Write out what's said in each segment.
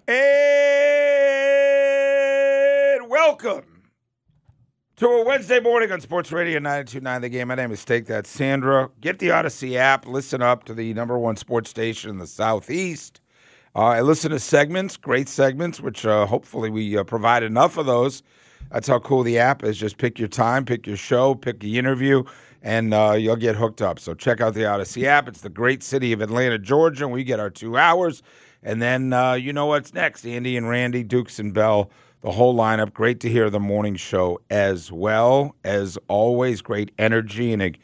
And welcome to a Wednesday morning on Sports Radio 92.9 The Game. My name is Steak. That's Sandra. Get the Odyssey app. Listen up to the number one sports station in the Southeast. I listen to segments, great segments, which hopefully we provide enough of those. That's how cool the app is. Just pick your time, pick your show, pick the interview, and you'll get hooked up. So check out the Odyssey app. It's the great city of Atlanta, Georgia, and we get our 2 hours. And then you know what's next. Andy and Randy, Dukes and Bell, the whole lineup. Great to hear the morning show as well. As always, great energy and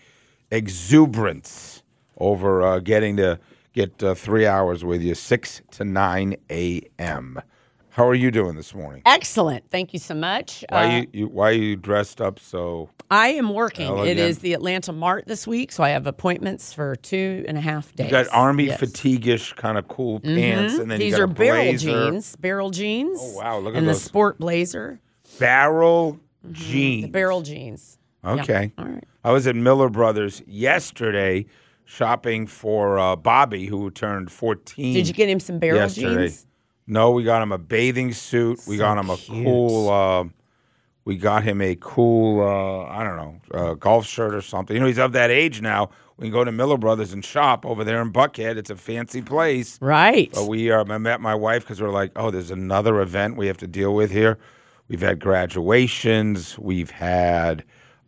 exuberance over getting to get 3 hours with you, 6 to 9 a.m. How are you doing this morning? Excellent. Thank you so much. Why are you dressed up so I am working. elegant? It is the Atlanta Mart this week, so I have appointments for 2.5 days. You got army fatigue-ish kind of cool pants, and then These you got are a blazer. barrel jeans. Oh, wow, look at and those. the sport blazer. Barrel jeans. The barrel jeans. Okay. Yeah. All right. I was at Miller Brothers yesterday shopping for Bobby, who turned 14. Did you get him some barrel yesterday. jeans? No, we got him a bathing suit. We got him a cool. We got him a cool. I don't know, golf shirt or something. You know, he's of that age now. We can go to Miller Brothers and shop over there in Buckhead. It's a fancy place, Right. But I met my wife because we're like, oh, there's another event we have to deal with here. We've had graduations. We've had,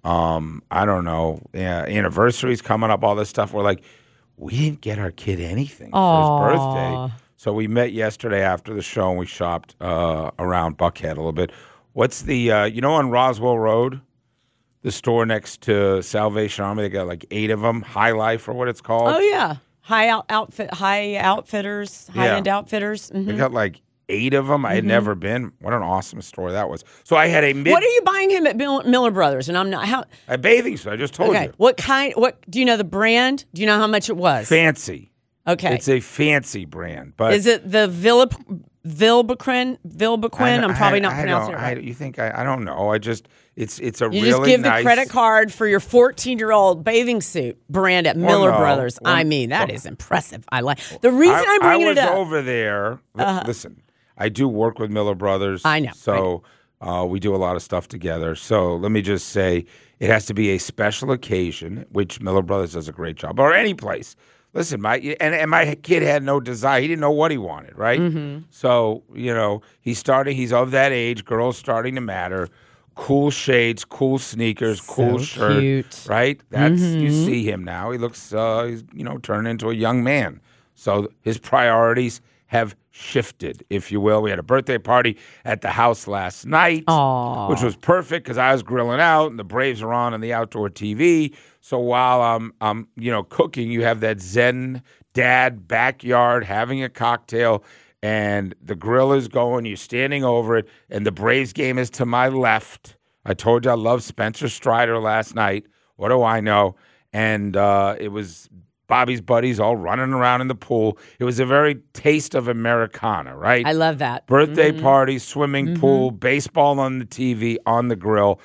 I don't know, anniversaries coming up. All this stuff. We're like, we didn't get our kid anything for his birthday. So we met yesterday after the show, and we shopped around Buckhead a little bit. What's the, on Roswell Road, the store next to Salvation Army, they got like 8 of them, High Life or what it's called. Oh, yeah. High-end outfitters. They got like 8 of them. I had never been. What an awesome store that was. So I had a What are you buying him at Miller Brothers? And I'm not. a bathing suit. I just told you. What do you know the brand? Do you know how much it was? Fancy. Okay. It's a fancy brand. But is it the Vilbequin? I'm probably not pronouncing it right. You think I don't know. It's a You really just give nice, the credit card for your 14-year-old bathing suit brand at Miller Brothers. That is impressive. I like the reason I'm bringing it up. I was over there. Listen, I do work with Miller Brothers. I know. So we do a lot of stuff together. So let me just say, it has to be a special occasion, which Miller Brothers does a great job, or any place. Listen, my kid had no desire. He didn't know what he wanted, right? Mm-hmm. So, he's of that age. Girls starting to matter. Cool shades, cool sneakers, cool shirt, cute. right? That's you see him now. He looks, he's turning into a young man. So his priorities have shifted, if you will. We had a birthday party at the house last night, which was perfect because I was grilling out and the Braves are on the outdoor TV. So while I'm cooking, you have that Zen dad backyard having a cocktail and the grill is going, you're standing over it, and the Braves game is to my left. I told you I love Spencer Strider last night. What do I know? And it was Bobby's buddies all running around in the pool. It was a very taste of Americana, right? I love that. Birthday party, swimming pool, baseball on the TV, on the grill.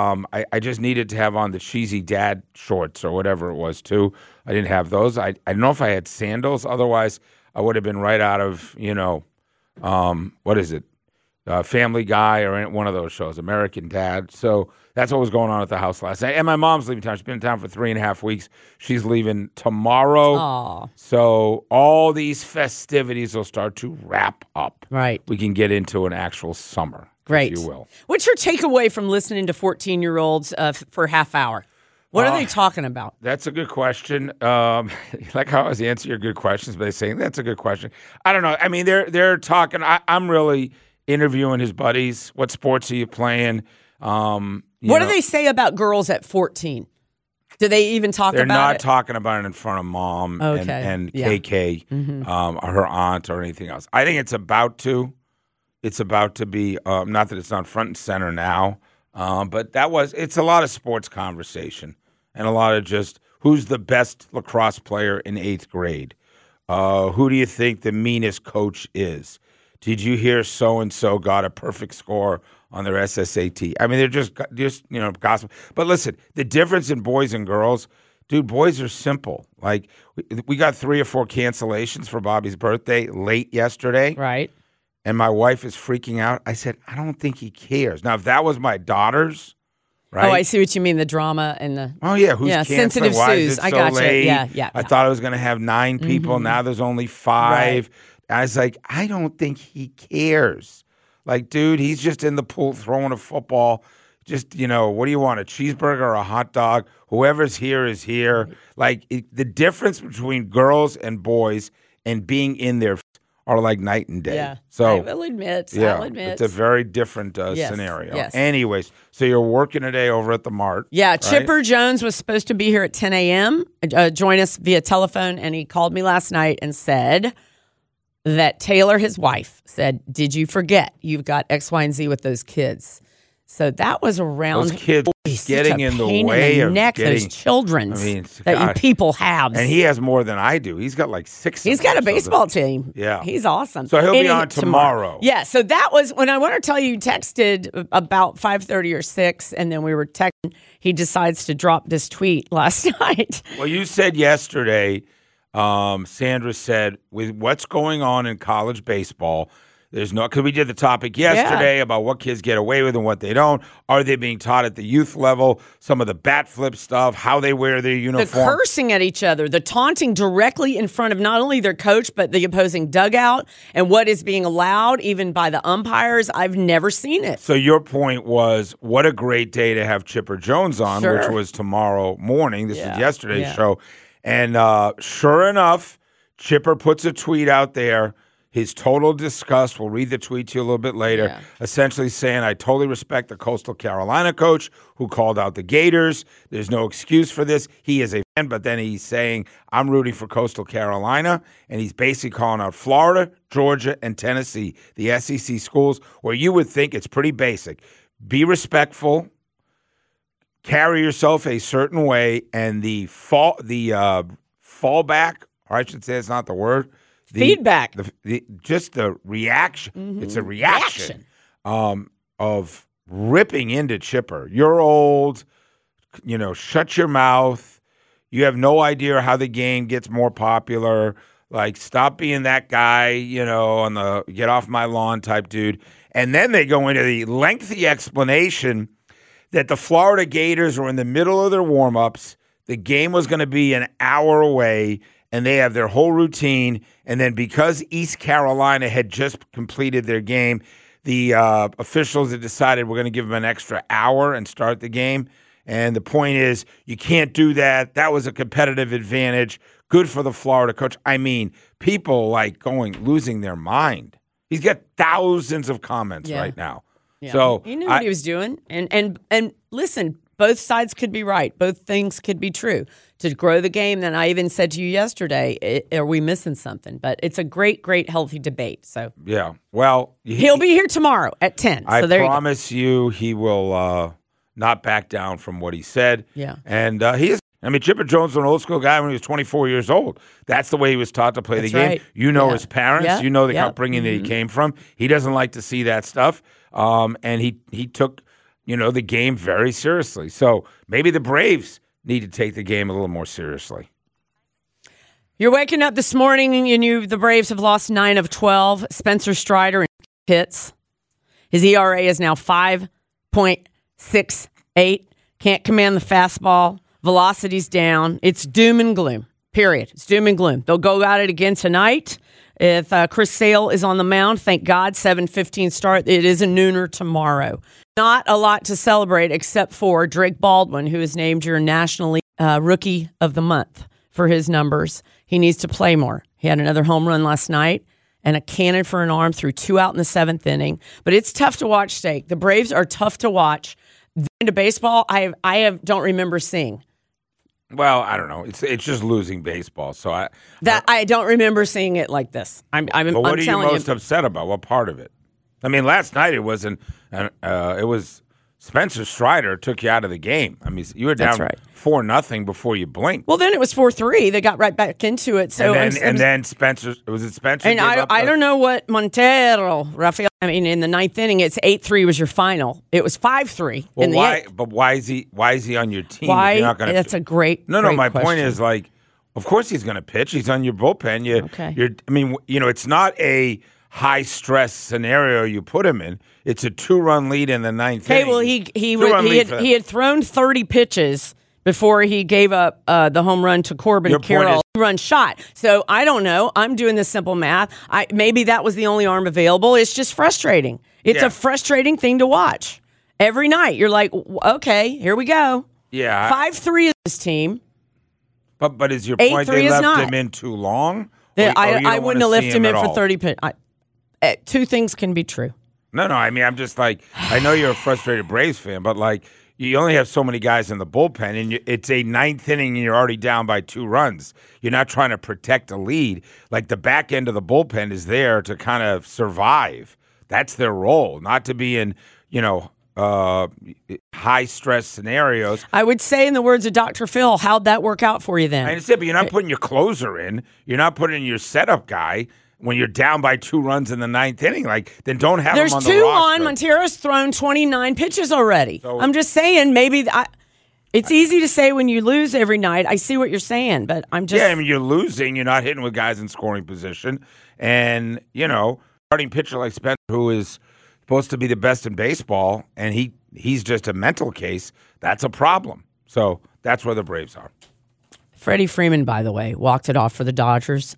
I just needed to have on the cheesy dad shorts or whatever it was, too. I didn't have those. I don't know if I had sandals. Otherwise, I would have been right out of, what is it? Family Guy or one of those shows, American Dad. So that's what was going on at the house last night. And my mom's leaving town. She's been in town for 3.5 weeks. She's leaving tomorrow. Aww. So all these festivities will start to wrap up. Right. We can get into an actual summer, Great. if you will. What's your takeaway from listening to 14-year-olds for a half hour? What are they talking about? That's a good question. Like how I always answer your good questions, but they say that's a good question. I don't know. I mean, they're talking. I'm really interviewing his buddies. What sports are you playing? What do they say about girls at 14? Do they even talk about it? They're not talking about it in front of mom and KK, or her aunt or anything else. I think it's about to. It's about to be, not that it's not front and center now, but it's a lot of sports conversation and a lot of just who's the best lacrosse player in 8th grade? Who do you think the meanest coach is? Did you hear so-and-so got a perfect score on their SSAT? I mean, they're just gossip. But listen, the difference in boys and girls, dude, boys are simple. Like, we got 3 or 4 cancellations for Bobby's birthday late yesterday. Right. and my wife is freaking out. I said, I don't think he cares. Now, if that was my daughter's, right? Oh, I see what you mean, the drama and the... Oh, yeah, who's canceling? Sensitive Why Suze. is it so I got late? you. Yeah. I thought I was going to have 9 people. Now there's only 5. Right. I was like, I don't think he cares. Like, dude, he's just in the pool throwing a football. Just, what do you want, a cheeseburger or a hot dog? Whoever's here is here. Like, the difference between girls and boys and being in there are like night and day. Yeah, so I will admit. It's a very different scenario. Yes. Anyways, so you're working today over at the Mart. Yeah, right? Chipper Jones was supposed to be here at 10 a.m., join us via telephone, and he called me last night and said that Taylor, his wife, said, did you forget you've got X, Y, and Z with those kids? So that was around. Those kids getting in the way of neck, getting, those children that you people have. And he has more than I do. He's got like 6. He's got a baseball team. Yeah. He's awesome. So he'll be on tomorrow. Yeah. So that was when I want to tell you, texted about 5:30 or 6, and then we were texting. He decides to drop this tweet last night. Well, you said yesterday, Sandra said, with what's going on in college baseball, there's no, because we did the topic yesterday about what kids get away with and what they don't. Are they being taught at the youth level? Some of the bat flip stuff, how they wear their uniform. The cursing at each other, the taunting directly in front of not only their coach, but the opposing dugout, and what is being allowed even by the umpires. I've never seen it. So your point was, what a great day to have Chipper Jones on, which was tomorrow morning. This was yesterday's show. And sure enough, Chipper puts a tweet out there. His total disgust, we'll read the tweet to you a little bit later, essentially saying, I totally respect the Coastal Carolina coach who called out the Gators. There's no excuse for this. He is a fan, but then he's saying, I'm rooting for Coastal Carolina, and he's basically calling out Florida, Georgia, and Tennessee, the SEC schools, where you would think it's pretty basic. Be respectful, carry yourself a certain way, and the fallback, or I should say it's not the word, feedback. Just the reaction. Mm-hmm. It's a reaction. Of ripping into Chipper. You're old. Shut your mouth. You have no idea how the game gets more popular. Like, stop being that guy, on the get off my lawn type dude. And then they go into the lengthy explanation that the Florida Gators were in the middle of their warm-ups. The game was going to be an hour away, and they have their whole routine. And then because East Carolina had just completed their game, the officials had decided we're going to give them an extra hour and start the game. And the point is, you can't do that. That was a competitive advantage. Good for the Florida coach. I mean, people losing their mind. He's got thousands of comments right now. Yeah. So he knew what he was doing. And listen, both sides could be right. Both things could be true. To grow the game, then I even said to you yesterday, are we missing something? But it's a great, great, healthy debate. So yeah, well, he'll be here tomorrow at 10. I promise you, he will not back down from what he said. Yeah, and he is. I mean, Chipper Jones was an old school guy when he was 24 years old. That's the way he was taught to play the game. Right. You know his parents. You know the upbringing that he came from. He doesn't like to see that stuff. And he took the game very seriously. So maybe the Braves need to take the game a little more seriously. You're waking up this morning and you knew the Braves have lost 9 of 12. Spencer Strider hits. His ERA is now 5.68. Can't command the fastball. Velocity's down. It's doom and gloom, period. It's doom and gloom. They'll go at it again tonight. If Chris Sale is on the mound, thank God, 7:15 start. It is a nooner tomorrow. Not a lot to celebrate except for Drake Baldwin, who is named your National League Rookie of the Month for his numbers. He needs to play more. He had another home run last night and a cannon for an arm, threw 2 out in the 7th inning. But it's tough to watch, Steak. The Braves are tough to watch. Into baseball, I don't remember seeing. Well, I don't know. It's just losing baseball. So I don't remember seeing it like this. What are you most upset about? What part of it? I mean, last night it wasn't. It was Spencer Strider took you out of the game. I mean, you were down 4-0 before you blinked. Well, then it was 4-3. They got right back into it. So then Spencer was it Spencer? And I don't know what Montero, Rafael. I mean, in the 9th inning, it's 8-3 was your final. It was 5-3 in the 8th. But why is he on your team? Why? You're not gonna, that's a great. No. Great My question. point is of course he's going to pitch. He's on your bullpen. I mean, it's not a high stress scenario you put him in. It's a 2-run lead in the ninth Okay, inning. well, he had thrown 30 pitches before he gave up the home run to Corbin Carroll. Run shot. So I don't know. I'm doing this simple math. Maybe that was the only arm available. It's just frustrating. It's a frustrating thing to watch every night. You're like, okay, here we go. Yeah. 5-3 is this team. But is your point they left him in too long? I wouldn't have left him in for 30 pitches. Two things can be true. No. I mean, I'm just like, I know you're a frustrated Braves fan, but like, you only have so many guys in the bullpen, and it's a ninth inning, and you're already down by 2 runs. You're not trying to protect a lead. Like, the back end of the bullpen is there to kind of survive. That's their role, not to be in, high-stress scenarios. I would say, in the words of Dr. Phil, how'd that work out for you then? I understand, but you're not putting your closer in. You're not putting your setup guy when you're down by 2 runs in the ninth inning. Like, then don't have him on the roster. There's 2 on. Montero's thrown 29 pitches already. So, I'm just saying, maybe it's easy to say when you lose every night. I see what you're saying, but I'm just... Yeah, I mean, you're losing. You're not hitting with guys in scoring position. And, starting pitcher like Spencer, who is supposed to be the best in baseball, and he's just a mental case, that's a problem. So that's where the Braves are. Freddie Freeman, by the way, walked it off for the Dodgers.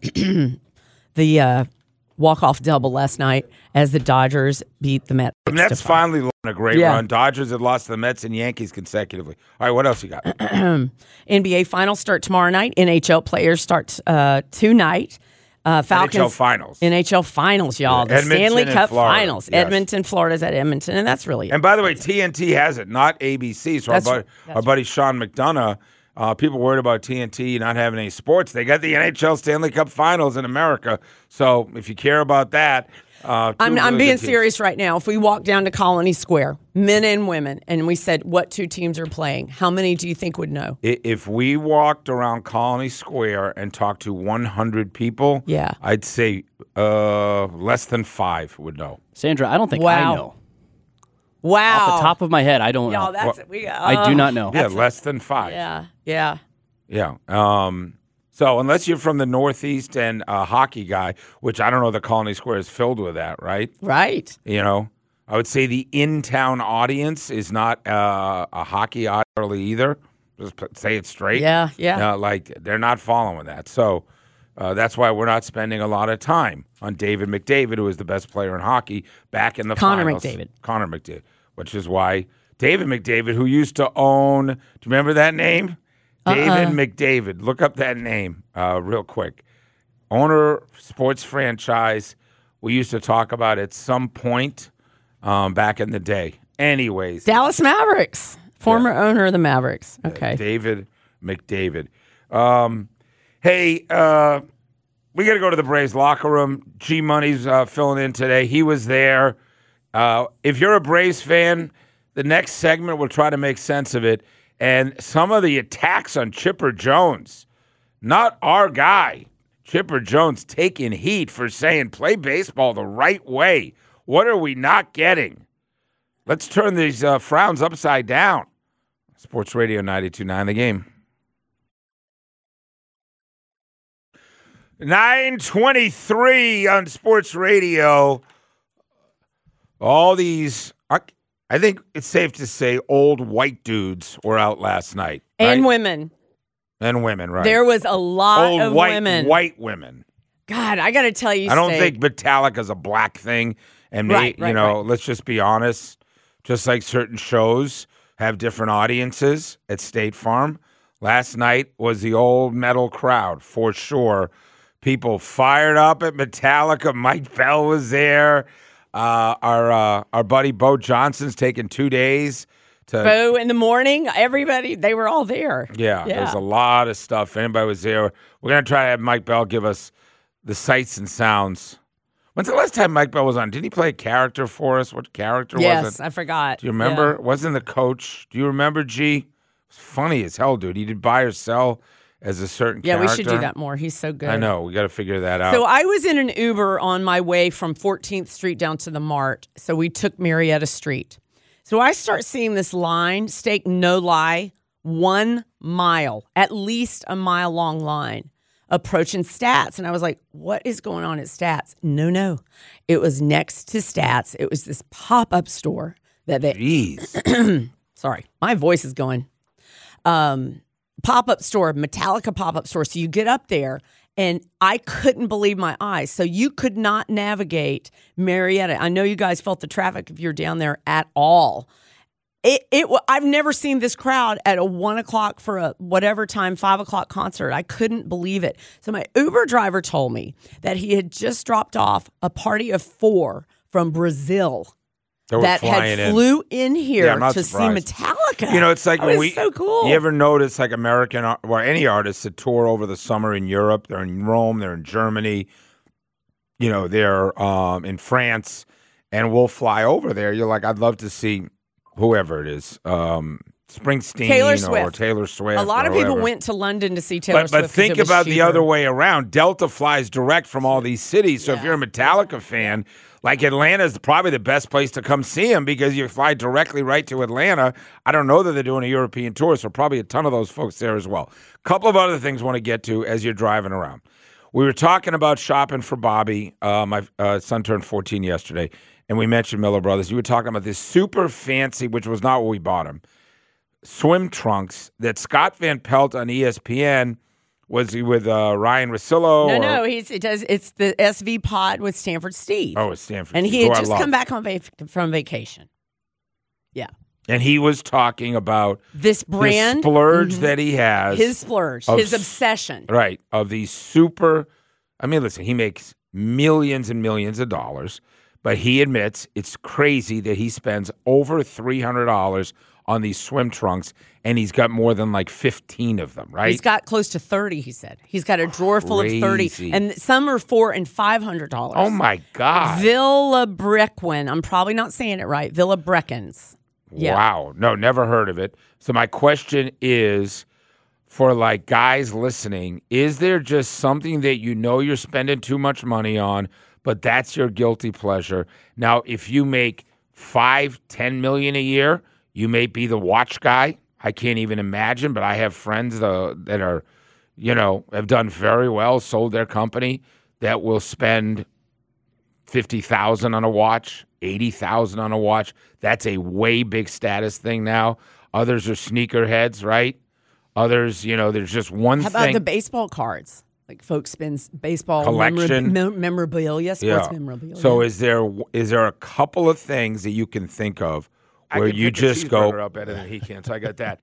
The walk-off double last night as the Dodgers beat the Mets. The Mets finally won a great run. Dodgers had lost to the Mets and Yankees consecutively. All right, what else you got? NBA Finals start tomorrow night. NHL players start tonight. Falcons. NHL Finals, y'all. The Edmonton Stanley Cup Florida. Finals. Yes. Edmonton, Florida's at Edmonton, and that's really it. And by the way, TNT has it, not ABC. So our buddy Sean McDonough, people worried about TNT not having any sports. They got the NHL Stanley Cup Finals in America. So if you care about that, I'm being serious right now. If we walk down to Colony Square, men and women, and we said what 2 teams are playing, how many do you think would know? If we walked around Colony Square and talked to 100 people, I'd say less than 5 would know. Sandra, I don't think I know. Wow. Off the top of my head, I don't know. I do not know. Yeah, less than 5. Yeah. So unless you're from the Northeast and a hockey guy, which I don't know, the Colony Square is filled with that, right? Right. I would say the in-town audience is not a hockey audience either. Just say it straight. Yeah. Like, they're not following that. So that's why we're not spending a lot of time on David McDavid, who is the best player in hockey, back in the finals. Connor McDavid. Which is why David McDavid, who used to own, do you remember that name? David McDavid. Look up that name real quick. Owner sports franchise we used to talk about at some point back in the day. Anyways. Dallas Mavericks. Former owner of the Mavericks. Okay. David McDavid. Hey, we got to go to the Braves locker room. G Money's filling in today. He was there. If you're a Braves fan, the next segment we'll try to make sense of it. And some of the attacks on Chipper Jones, not our guy, Chipper Jones taking heat for saying play baseball the right way. What are we not getting? Let's turn these frowns upside down. Sports Radio 92.9 The Game. 9:23 on Sports Radio. All these, I think it's safe to say, old white dudes were out last night. Right? And women. And women, right. There was a lot of women. White women. God, I got to tell you, I don't think Metallica's a black thing. And, let's just be honest. Just like certain shows have different audiences at State Farm, last night was the old metal crowd, for sure. People fired up at Metallica. Mike Bell was there. Our buddy Bo Johnson's taking 2 days to Bo in the morning. Everybody, they were all there. Yeah, there's a lot of stuff. Anybody was there. We're gonna try to have Mike Bell give us the sights and sounds. When's the last time Mike Bell was on? Didn't he play a character for us? What character was it? Yes, I forgot. Do you remember? It wasn't the coach. Do you remember, G? It was funny as hell, dude. He did buy or sell as a certain character. Yeah, we should do that more. He's so good. I know. We got to figure that out. So I was in an Uber on my way from 14th Street down to the Mart. So we took Marietta Street. So I start seeing this line, Steak, no lie, 1 mile, at least a mile long line approaching Stats. And I was like, what is going on at Stats? No. It was next to Stats. It was this pop-up store that they... Jeez. Sorry, my voice is going. Pop-up store, Metallica pop-up store. So you get up there, and I couldn't believe my eyes. So you could not navigate Marietta. I know you guys felt the traffic if you're down there at all. I've never seen this crowd at a 1 o'clock for a whatever time, 5 o'clock concert. I couldn't believe it. So my Uber driver told me that he had just dropped off a party of 4 from Brazil that had flew in here to see Metallica. You know, it's like when so cool. You ever notice like American or any artists that tour over the summer in Europe? They're in Rome, they're in Germany, you know, they're in France, and we'll fly over there. You're like, I'd love to see whoever it is, Springsteen or Taylor Swift. A lot of people went to London to see Taylor Swift. But think about the other way around. Delta flies direct from all these cities. So if you're a Metallica fan, like Atlanta is probably the best place to come see him because you fly directly right to Atlanta. I don't know that they're doing a European tour, so probably a ton of those folks there as well. A couple of other things I want to get to as you're driving around. We were talking about shopping for Bobby. My son turned 14 yesterday. And we mentioned Miller Brothers. You were talking about this super fancy, which was not what we bought him, swim trunks that Scott Van Pelt on ESPN, was he with Ryan Russillo? No, it's the SV pod with Stanford Steve. Oh, it's Stanford and Steve. And he had just come back from vacation. Yeah. And he was talking about this brand, splurge that he has. His splurge, his obsession. Right, of these super, I mean, listen, he makes millions and millions of dollars. But he admits it's crazy that he spends over $300 on these swim trunks, and he's got more than like 15 of them, right? He's got close to 30, he said. He's got a drawer full of 30, and some are $400 and $500. Oh, my God. Villabrequin. I'm probably not saying it right. Villabrequins. Yeah. Wow. No, never heard of it. So my question is, for like guys listening, is there just something that you know you're spending too much money on, but that's your guilty pleasure? Now, if you make $5-10 million a year, you may be the watch guy. I can't even imagine, but I have friends that are, you know, have done very well, sold their company, that will spend $50,000 on a watch, $80,000 on a watch. That's a way big status thing now. Others are sneakerheads, right? Others, you know, there's just one thing. How about the baseball cards? Like folks spend baseball collection memorabilia, sports memorabilia. So is there a couple of things that you can think of where you just go up better than he can? So I got that.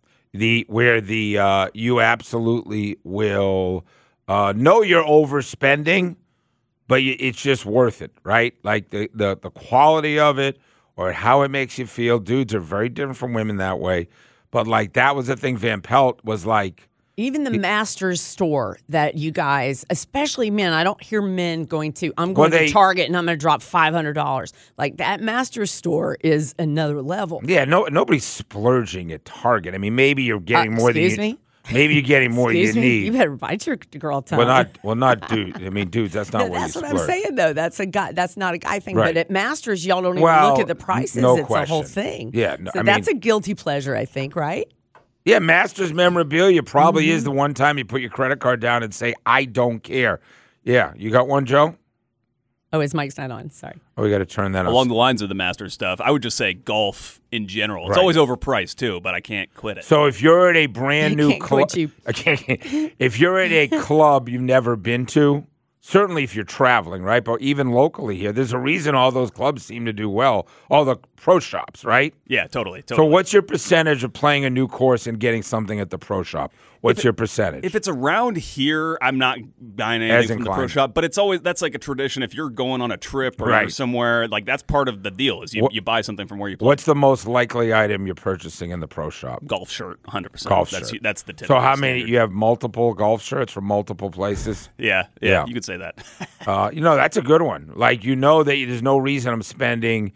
You absolutely will know you're overspending, but it's just worth it, right? Like the quality of it or how it makes you feel. Dudes are very different from women that way, but like that was the thing. Van Pelt was like. Even the Masters store that you guys, especially men, I don't hear men going to, I'm going to Target and I'm going to drop $500. Like that Masters store is another level. Yeah, nobody's splurging at Target. I mean, maybe you're getting more than you Maybe you're getting more than you need. You better bite your girl tongue. Well, not dudes. I mean, dudes, that's not what you splurge. That's what I'm saying, though. That's not a guy thing. Right. But at Masters, y'all don't even look at the prices. No it's question. a whole thing. Yeah, so that's a guilty pleasure, I think, right? Yeah, Masters memorabilia probably is the one time you put your credit card down and say, I don't care. Yeah. You got one, Joe? Oh, his mic's not on. Sorry. Oh, we got to turn that on. Along the lines of the Masters stuff, I would just say golf in general. It's always overpriced, too, but I can't quit it. So if you're at a brand new club, if you're at a club you've never been to, certainly if you're traveling, right? But even locally here, there's a reason all those clubs seem to do well. All the pro shops, right? Yeah, totally. So what's your percentage of playing a new course and getting something at the pro shop? What's your percentage? If it's around here, I'm not buying anything from the pro shop. But it's always, that's like a tradition. If you're going on a trip or somewhere, like that's part of the deal is you buy something from where you play. What's the most likely item you're purchasing in the pro shop? Golf shirt, 100%. Golf shirt. That's the tip. So how many? You have multiple golf shirts from multiple places? Yeah, you could say that. That's a good one. Like, that there's no reason I'm spending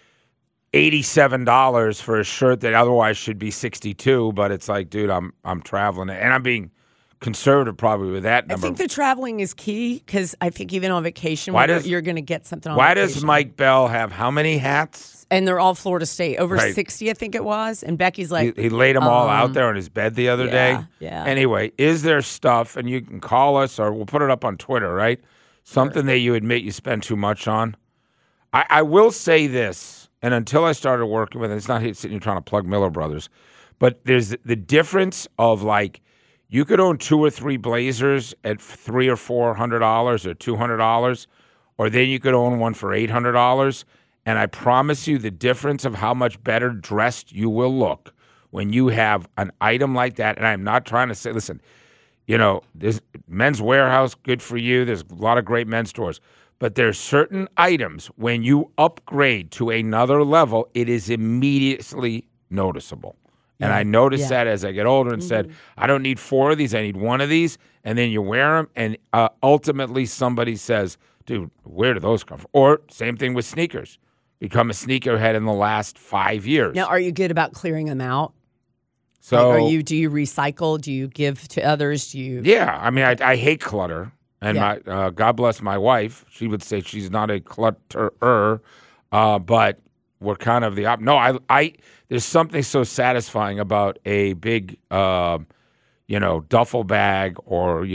$87 for a shirt that otherwise should be $62, but it's like, dude, I'm traveling, and I'm being conservative probably with that number. I think the traveling is key because I think even on vacation, you're going to get something on Why vacation. does Mike Bell have how many hats? And they're all Florida State. Over 60, I think it was. And Becky's like... He laid them all out there on his bed the other day. Yeah. Anyway, is there stuff, and you can call us or we'll put it up on Twitter, right? Something that you admit you spend too much on? I will say this, and until I started working with it, it's not sitting here trying to plug Miller Brothers, but there's the difference of like, you could own 2 or 3 Blazers at $300 or $400 or $200, or then you could own one for $800. And I promise you the difference of how much better dressed you will look when you have an item like that. And I'm not trying to say, listen, there's Men's Warehouse, good for you. There's a lot of great men's stores. But there's certain items, when you upgrade to another level, it is immediately noticeable. And I noticed that as I get older and said, I don't need 4 of these, I need 1 of these. And then you wear them, and ultimately somebody says, dude, where do those come from? Or same thing with sneakers. Become a sneakerhead in the last 5 years. Now, are you good about clearing them out? So, do you recycle? Do you give to others? Yeah, I mean, I hate clutter. And my God bless my wife. She would say she's not a clutterer, but we're kind of the opposite. No, I there's something so satisfying about a big, duffel bag or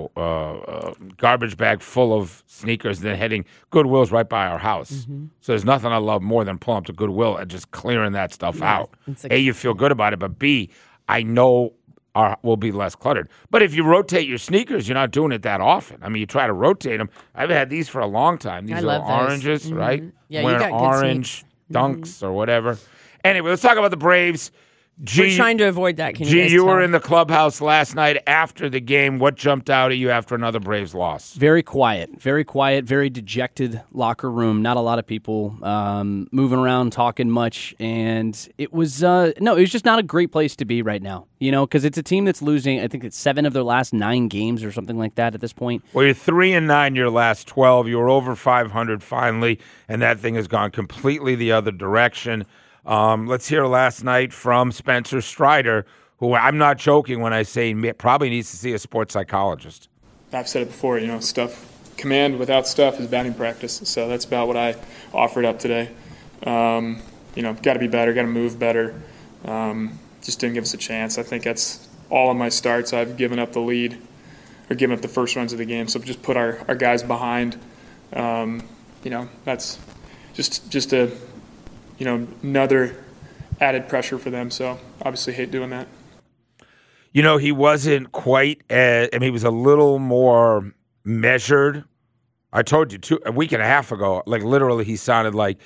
garbage bag full of sneakers, and then heading Goodwill's right by our house. Mm-hmm. So there's nothing I love more than pulling up to Goodwill and just clearing that stuff out. A, you feel good about it, but B, I know will be less cluttered. But if you rotate your sneakers, you're not doing it that often. I mean, you try to rotate them. I've had these for a long time. These are oranges, right? Yeah, wearing you got orange dunks or whatever. Anyway, let's talk about the Braves. We're trying to avoid that. Can you were in the clubhouse last night after the game. What jumped out at you after another Braves loss? Very quiet, very dejected locker room. Not a lot of people moving around, talking much, and it was it was just not a great place to be right now. Because it's a team that's losing. I think it's 7 of their last 9 games or something like that at this point. Well, you're 3-9 your last 12. You were over 500 finally, and that thing has gone completely the other direction. Let's hear last night from Spencer Strider, who I'm not joking when I say probably needs to see a sports psychologist. I've said it before, command without stuff is batting practice. So that's about what I offered up today. Got to be better, got to move better. Just didn't give us a chance. I think that's all of my starts. I've given up the lead or given up the first runs of the game. So just put our guys behind. That's just a another added pressure for them. So obviously hate doing that. He wasn't quite he was a little more measured. I told you a week and a half ago, like literally he sounded like,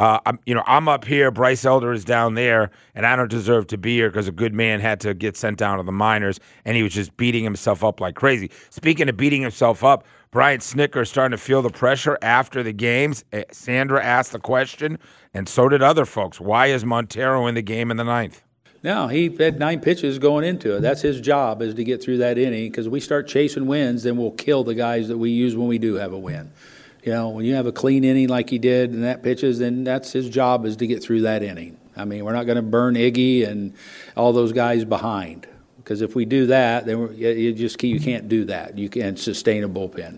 I'm up here, Bryce Elder is down there, and I don't deserve to be here because a good man had to get sent down to the minors, and he was just beating himself up like crazy. Speaking of beating himself up, Brian Snitker is starting to feel the pressure after the games. Sandra asked the question, and so did other folks. Why is Montero in the game in the 9th? No, he had 9 pitches going into it. That's his job, is to get through that inning, because we start chasing wins, then we'll kill the guys that we use when we do have a win. When you have a clean inning like he did in that pitches, then that's his job, is to get through that inning. I mean, we're not going to burn Iggy and all those guys behind, because if we do that, then you can't do that. You can't sustain a bullpen.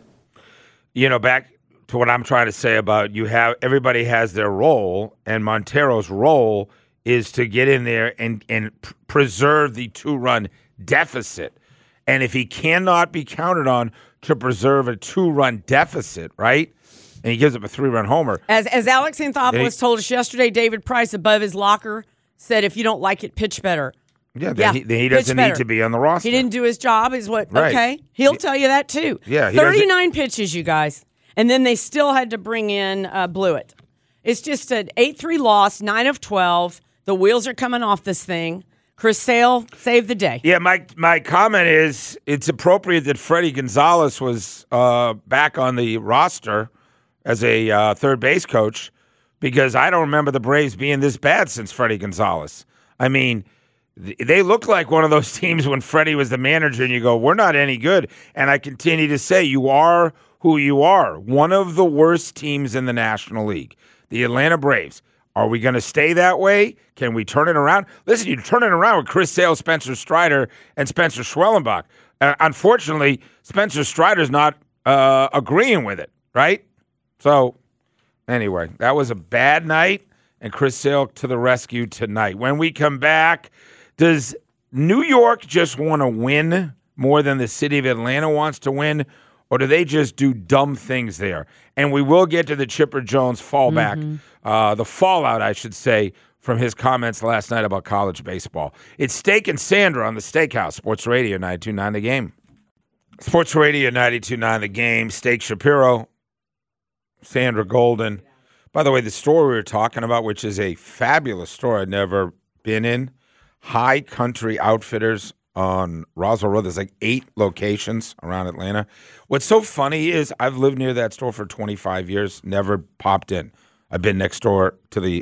Back to what I'm trying to say about everybody has their role, and Montero's role is to get in there and preserve the 2-run deficit. And if he cannot be counted on to preserve a 2-run deficit, right? And he gives up a 3-run homer. As Alex Anthopoulos told us yesterday, David Price above his locker said, if you don't like it, pitch better. Yeah, he doesn't need to be on the roster. He didn't do his job, is what, right. Okay. He'll tell you that, too. Yeah, 39 pitches, you guys. And then they still had to bring in Blewett. It's just an 8-3 loss, 9 of 12. The wheels are coming off this thing. Chris Sale saved the day. Yeah, my comment is it's appropriate that Freddie Gonzalez was back on the roster as a third base coach, because I don't remember the Braves being this bad since Freddie Gonzalez. I mean, they looked like one of those teams when Freddie was the manager, and you go, we're not any good. And I continue to say, you are who you are. One of the worst teams in the National League, the Atlanta Braves. Are we going to stay that way? Can we turn it around? Listen, you turn it around with Chris Sale, Spencer Strider, and Spencer Schwellenbach. Unfortunately, Spencer Strider's not agreeing with it, right? So, anyway, that was a bad night, and Chris Sale to the rescue tonight. When we come back, does New York just want to win more than the city of Atlanta wants to win, or do they just do dumb things there? And we will get to the Chipper Jones fallback, the fallout, I should say, from his comments last night about college baseball. It's Steak and Sandra on the Steakhouse, Sports Radio 92.9 The Game. Sports Radio 92.9 The Game. Steak Shapiro, Sandra Golden. By the way, the store we were talking about, which is a fabulous store I'd never been in, High Country Outfitters on Roswell Road. There's like 8 locations around Atlanta. What's so funny is I've lived near that store for 25 years, never popped in. I've been next door to the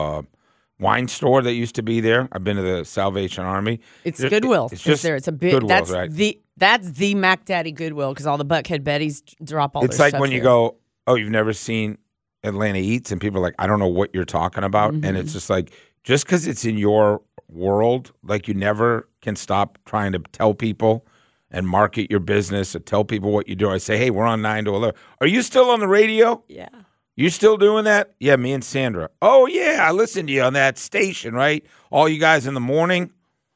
wine store that used to be there. I've been to the Salvation Army. It's Goodwill. It's just there. It's a big. Goodwill's, right? That's the Mac Daddy Goodwill because all the Buckhead Betties drop all their stuff. It's like when you go, oh, you've never seen Atlanta Eats, and people are like, I don't know what you're talking about. And it's just like, just because it's in your world, like you never can stop trying to tell people and market your business and tell people what you do. I say, hey, we're on 9 to 11. Are you still on the radio? Yeah. You still doing that? Yeah, me and Sandra. Oh, yeah, I listened to you on that station, right? All you guys in the morning.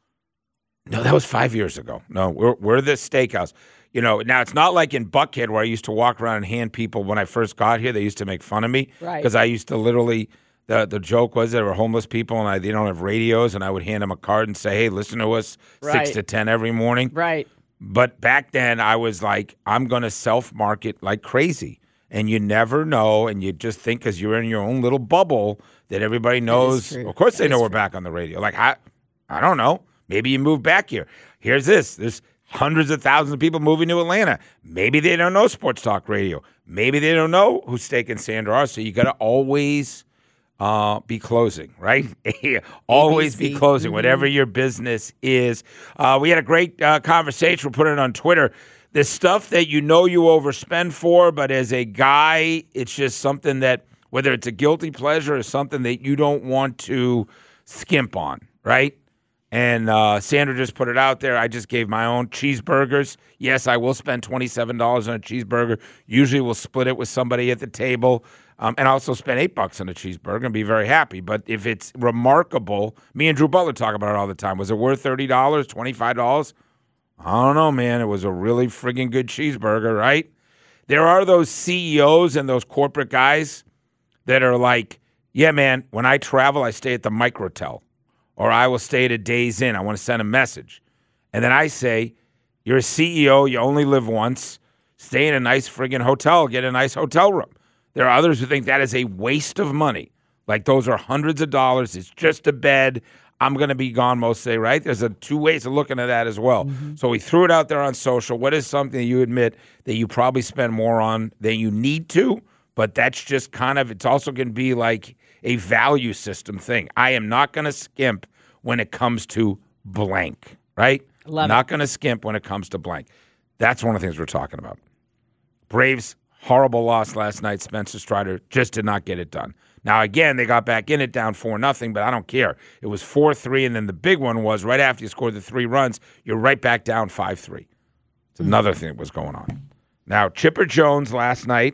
No, that was 5 years ago. No, we're the Steakhouse. You know, now it's not like in Buckhead where I used to walk around and hand people when I first got here. They used to make fun of me because I used to literally the joke was there were homeless people and they don't have radios, and I would hand them a card and say, hey, listen to us 6 to 10 every morning. Right. But back then I was like, I'm going to self-market like crazy. And you never know, and you just think because you're in your own little bubble that everybody knows. Of course they know we're back on the radio. Like, I don't know. Maybe you move back here. Here's this. There's hundreds of thousands of people moving to Atlanta. Maybe they don't know Sports Talk Radio. Maybe they don't know who Steak and Sandra are. So you got to always be closing, right? Always be closing, whatever your business is. We had a great conversation. We'll put it on Twitter. The stuff that you know you overspend for, but as a guy, it's just something that, whether it's a guilty pleasure or something that you don't want to skimp on, right? And Sandra just put it out there. I just gave my own cheeseburgers. Yes, I will spend $27 on a cheeseburger. Usually we'll split it with somebody at the table. And I also spend $8 on a cheeseburger and be very happy. But if it's remarkable, me and Drew Butler talk about it all the time. Was it worth $30, $25? I don't know, man. It was a really friggin' good cheeseburger, right? There are those CEOs and those corporate guys that are like, yeah, man, when I travel, I stay at the Microtel, or I will stay at a Days Inn. I want to send a message. And then I say, you're a CEO. You only live once. Stay in a nice friggin' hotel. Get a nice hotel room. There are others who think that is a waste of money. Like those are hundreds of dollars. It's just a bed. I'm going to be gone most day, right? There's 2 ways of looking at that as well. So we threw it out there on social. What is something that you admit that you probably spend more on than you need to, but that's just kind of, it's also going to be like a value system thing. I am not going to skimp when it comes to blank, right? Not going to skimp when it comes to blank. That's one of the things we're talking about. Braves, horrible loss last night. Spencer Strider just did not get it done. Now, again, they got back in it down 4-0, but I don't care. It was 4-3, and then the big one was right after you scored the 3 runs, you're right back down 5-3. It's another thing that was going on. Now, Chipper Jones last night,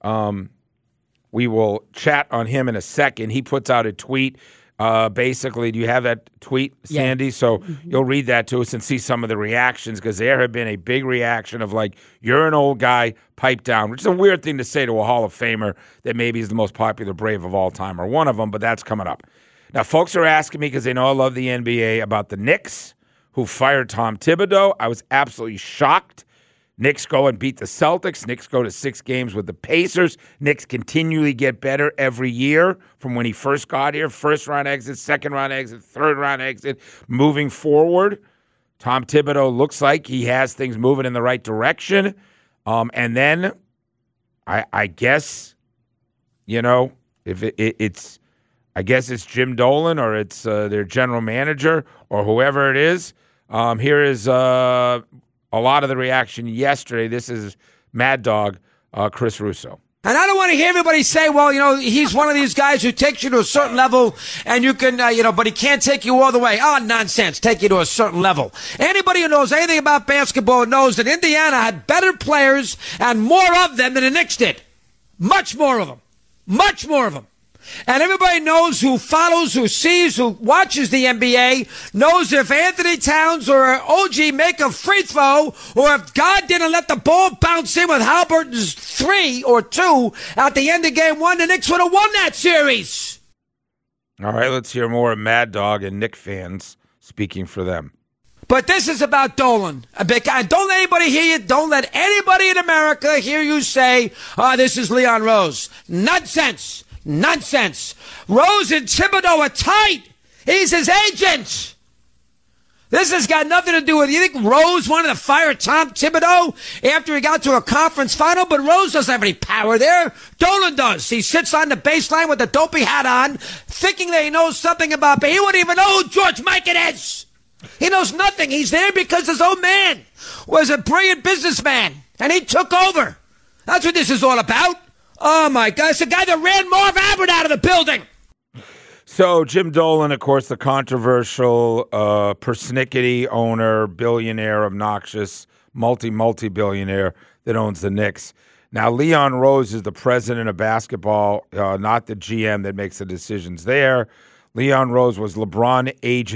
we will chat on him in a second. He puts out a tweet. Basically, do you have that tweet, Sandy? Yeah. So you'll read that to us and see some of the reactions, because there have been a big reaction of like, you're an old guy, pipe down, which is a weird thing to say to a Hall of Famer that maybe is the most popular Brave of all time, or one of them, but that's coming up. Now, folks are asking me, because they know I love the NBA, about the Knicks, who fired Tom Thibodeau. I was absolutely shocked. Knicks go and beat the Celtics. Knicks go to 6 games with the Pacers. Knicks continually get better every year from when he first got here. First-round exit, second-round exit, third-round exit, moving forward. Tom Thibodeau looks like he has things moving in the right direction. And then I guess, you know, if it's I guess it's Jim Dolan or it's their general manager or whoever it is. Here is a lot of the reaction yesterday. This is Mad Dog, Chris Russo. And I don't want to hear everybody say, well, he's one of these guys who takes you to a certain level and you can, but he can't take you all the way. Oh, nonsense. Take you to a certain level. Anybody who knows anything about basketball knows that Indiana had better players and more of them than the Knicks did. Much more of them. Much more of them. And everybody knows, who follows, who sees, who watches the NBA, knows if Anthony Towns or OG make a free throw, or if God didn't let the ball bounce in with Halliburton's 3 or 2 at the end of game 1, the Knicks would have won that series. All right, let's hear more of Mad Dog and Knick fans speaking for them. But this is about Dolan. Don't let anybody hear you. Don't let anybody in America hear you say, this is Leon Rose. Nonsense. Nonsense. Rose and Thibodeau are tight. He's his agent. This has got nothing to do with, you think Rose wanted to fire Tom Thibodeau after he got to a conference final? But Rose doesn't have any power there. Dolan does. He sits on the baseline with a dopey hat on, thinking that he knows something about, but he wouldn't even know who George Mikan is. He knows nothing. He's there because his old man was a brilliant businessman, and he took over. That's what this is all about. Oh, my God. It's the guy that ran Marv Albert out of the building. So Jim Dolan, of course, the controversial persnickety owner, billionaire, obnoxious, multi-billionaire that owns the Knicks. Now, Leon Rose is the president of basketball, not the GM that makes the decisions there. Leon Rose was LeBron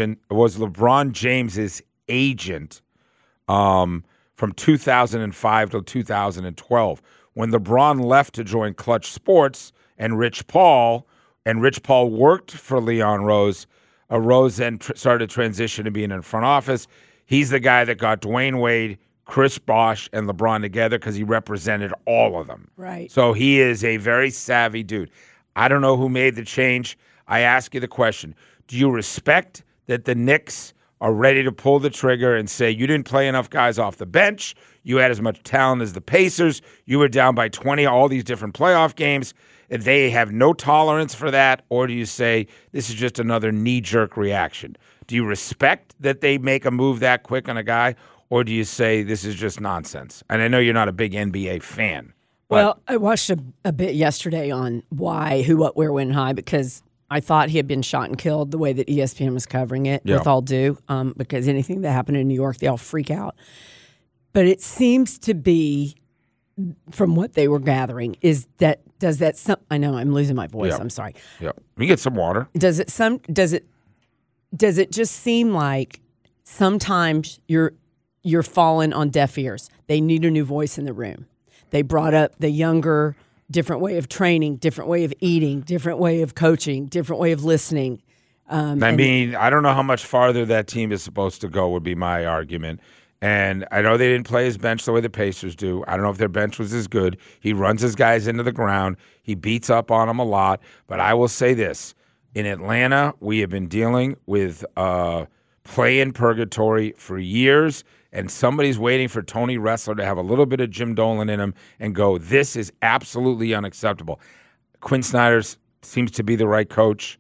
James's agent from 2005 to 2012. When LeBron left to join Clutch Sports and Rich Paul worked for Leon Rose, Rose then started to transition to being in front office. He's the guy that got Dwayne Wade, Chris Bosh, and LeBron together because he represented all of them. Right. So he is a very savvy dude. I don't know who made the change. I ask you the question, do you respect that the Knicks are ready to pull the trigger and say, you didn't play enough guys off the bench, you had as much talent as the Pacers, you were down by 20 all these different playoff games, and they have no tolerance for that? Or do you say this is just another knee-jerk reaction? Do you respect that they make a move that quick on a guy, or do you say this is just nonsense? And I know you're not a big NBA fan. Well, I watched a bit yesterday on why, who, what, where, when, high, because I thought he had been shot and killed the way that ESPN was covering it, with all due, because anything that happened in New York, they all freak out. But it seems to be, from what they were gathering, I know I'm losing my voice. I'm sorry. Yeah, we get some water. Does it just seem like sometimes you're falling on deaf ears? They need a new voice in the room. They brought up the younger, different way of training, different way of eating, different way of coaching, different way of listening. I don't know how much farther that team is supposed to go would be my argument. And I know they didn't play his bench the way the Pacers do. I don't know if their bench was as good. He runs his guys into the ground. He beats up on them a lot. But I will say this. In Atlanta, we have been dealing with play-in purgatory for years, and somebody's waiting for Tony Ressler to have a little bit of Jim Dolan in him and go, this is absolutely unacceptable. Quinn Snyder seems to be the right coach.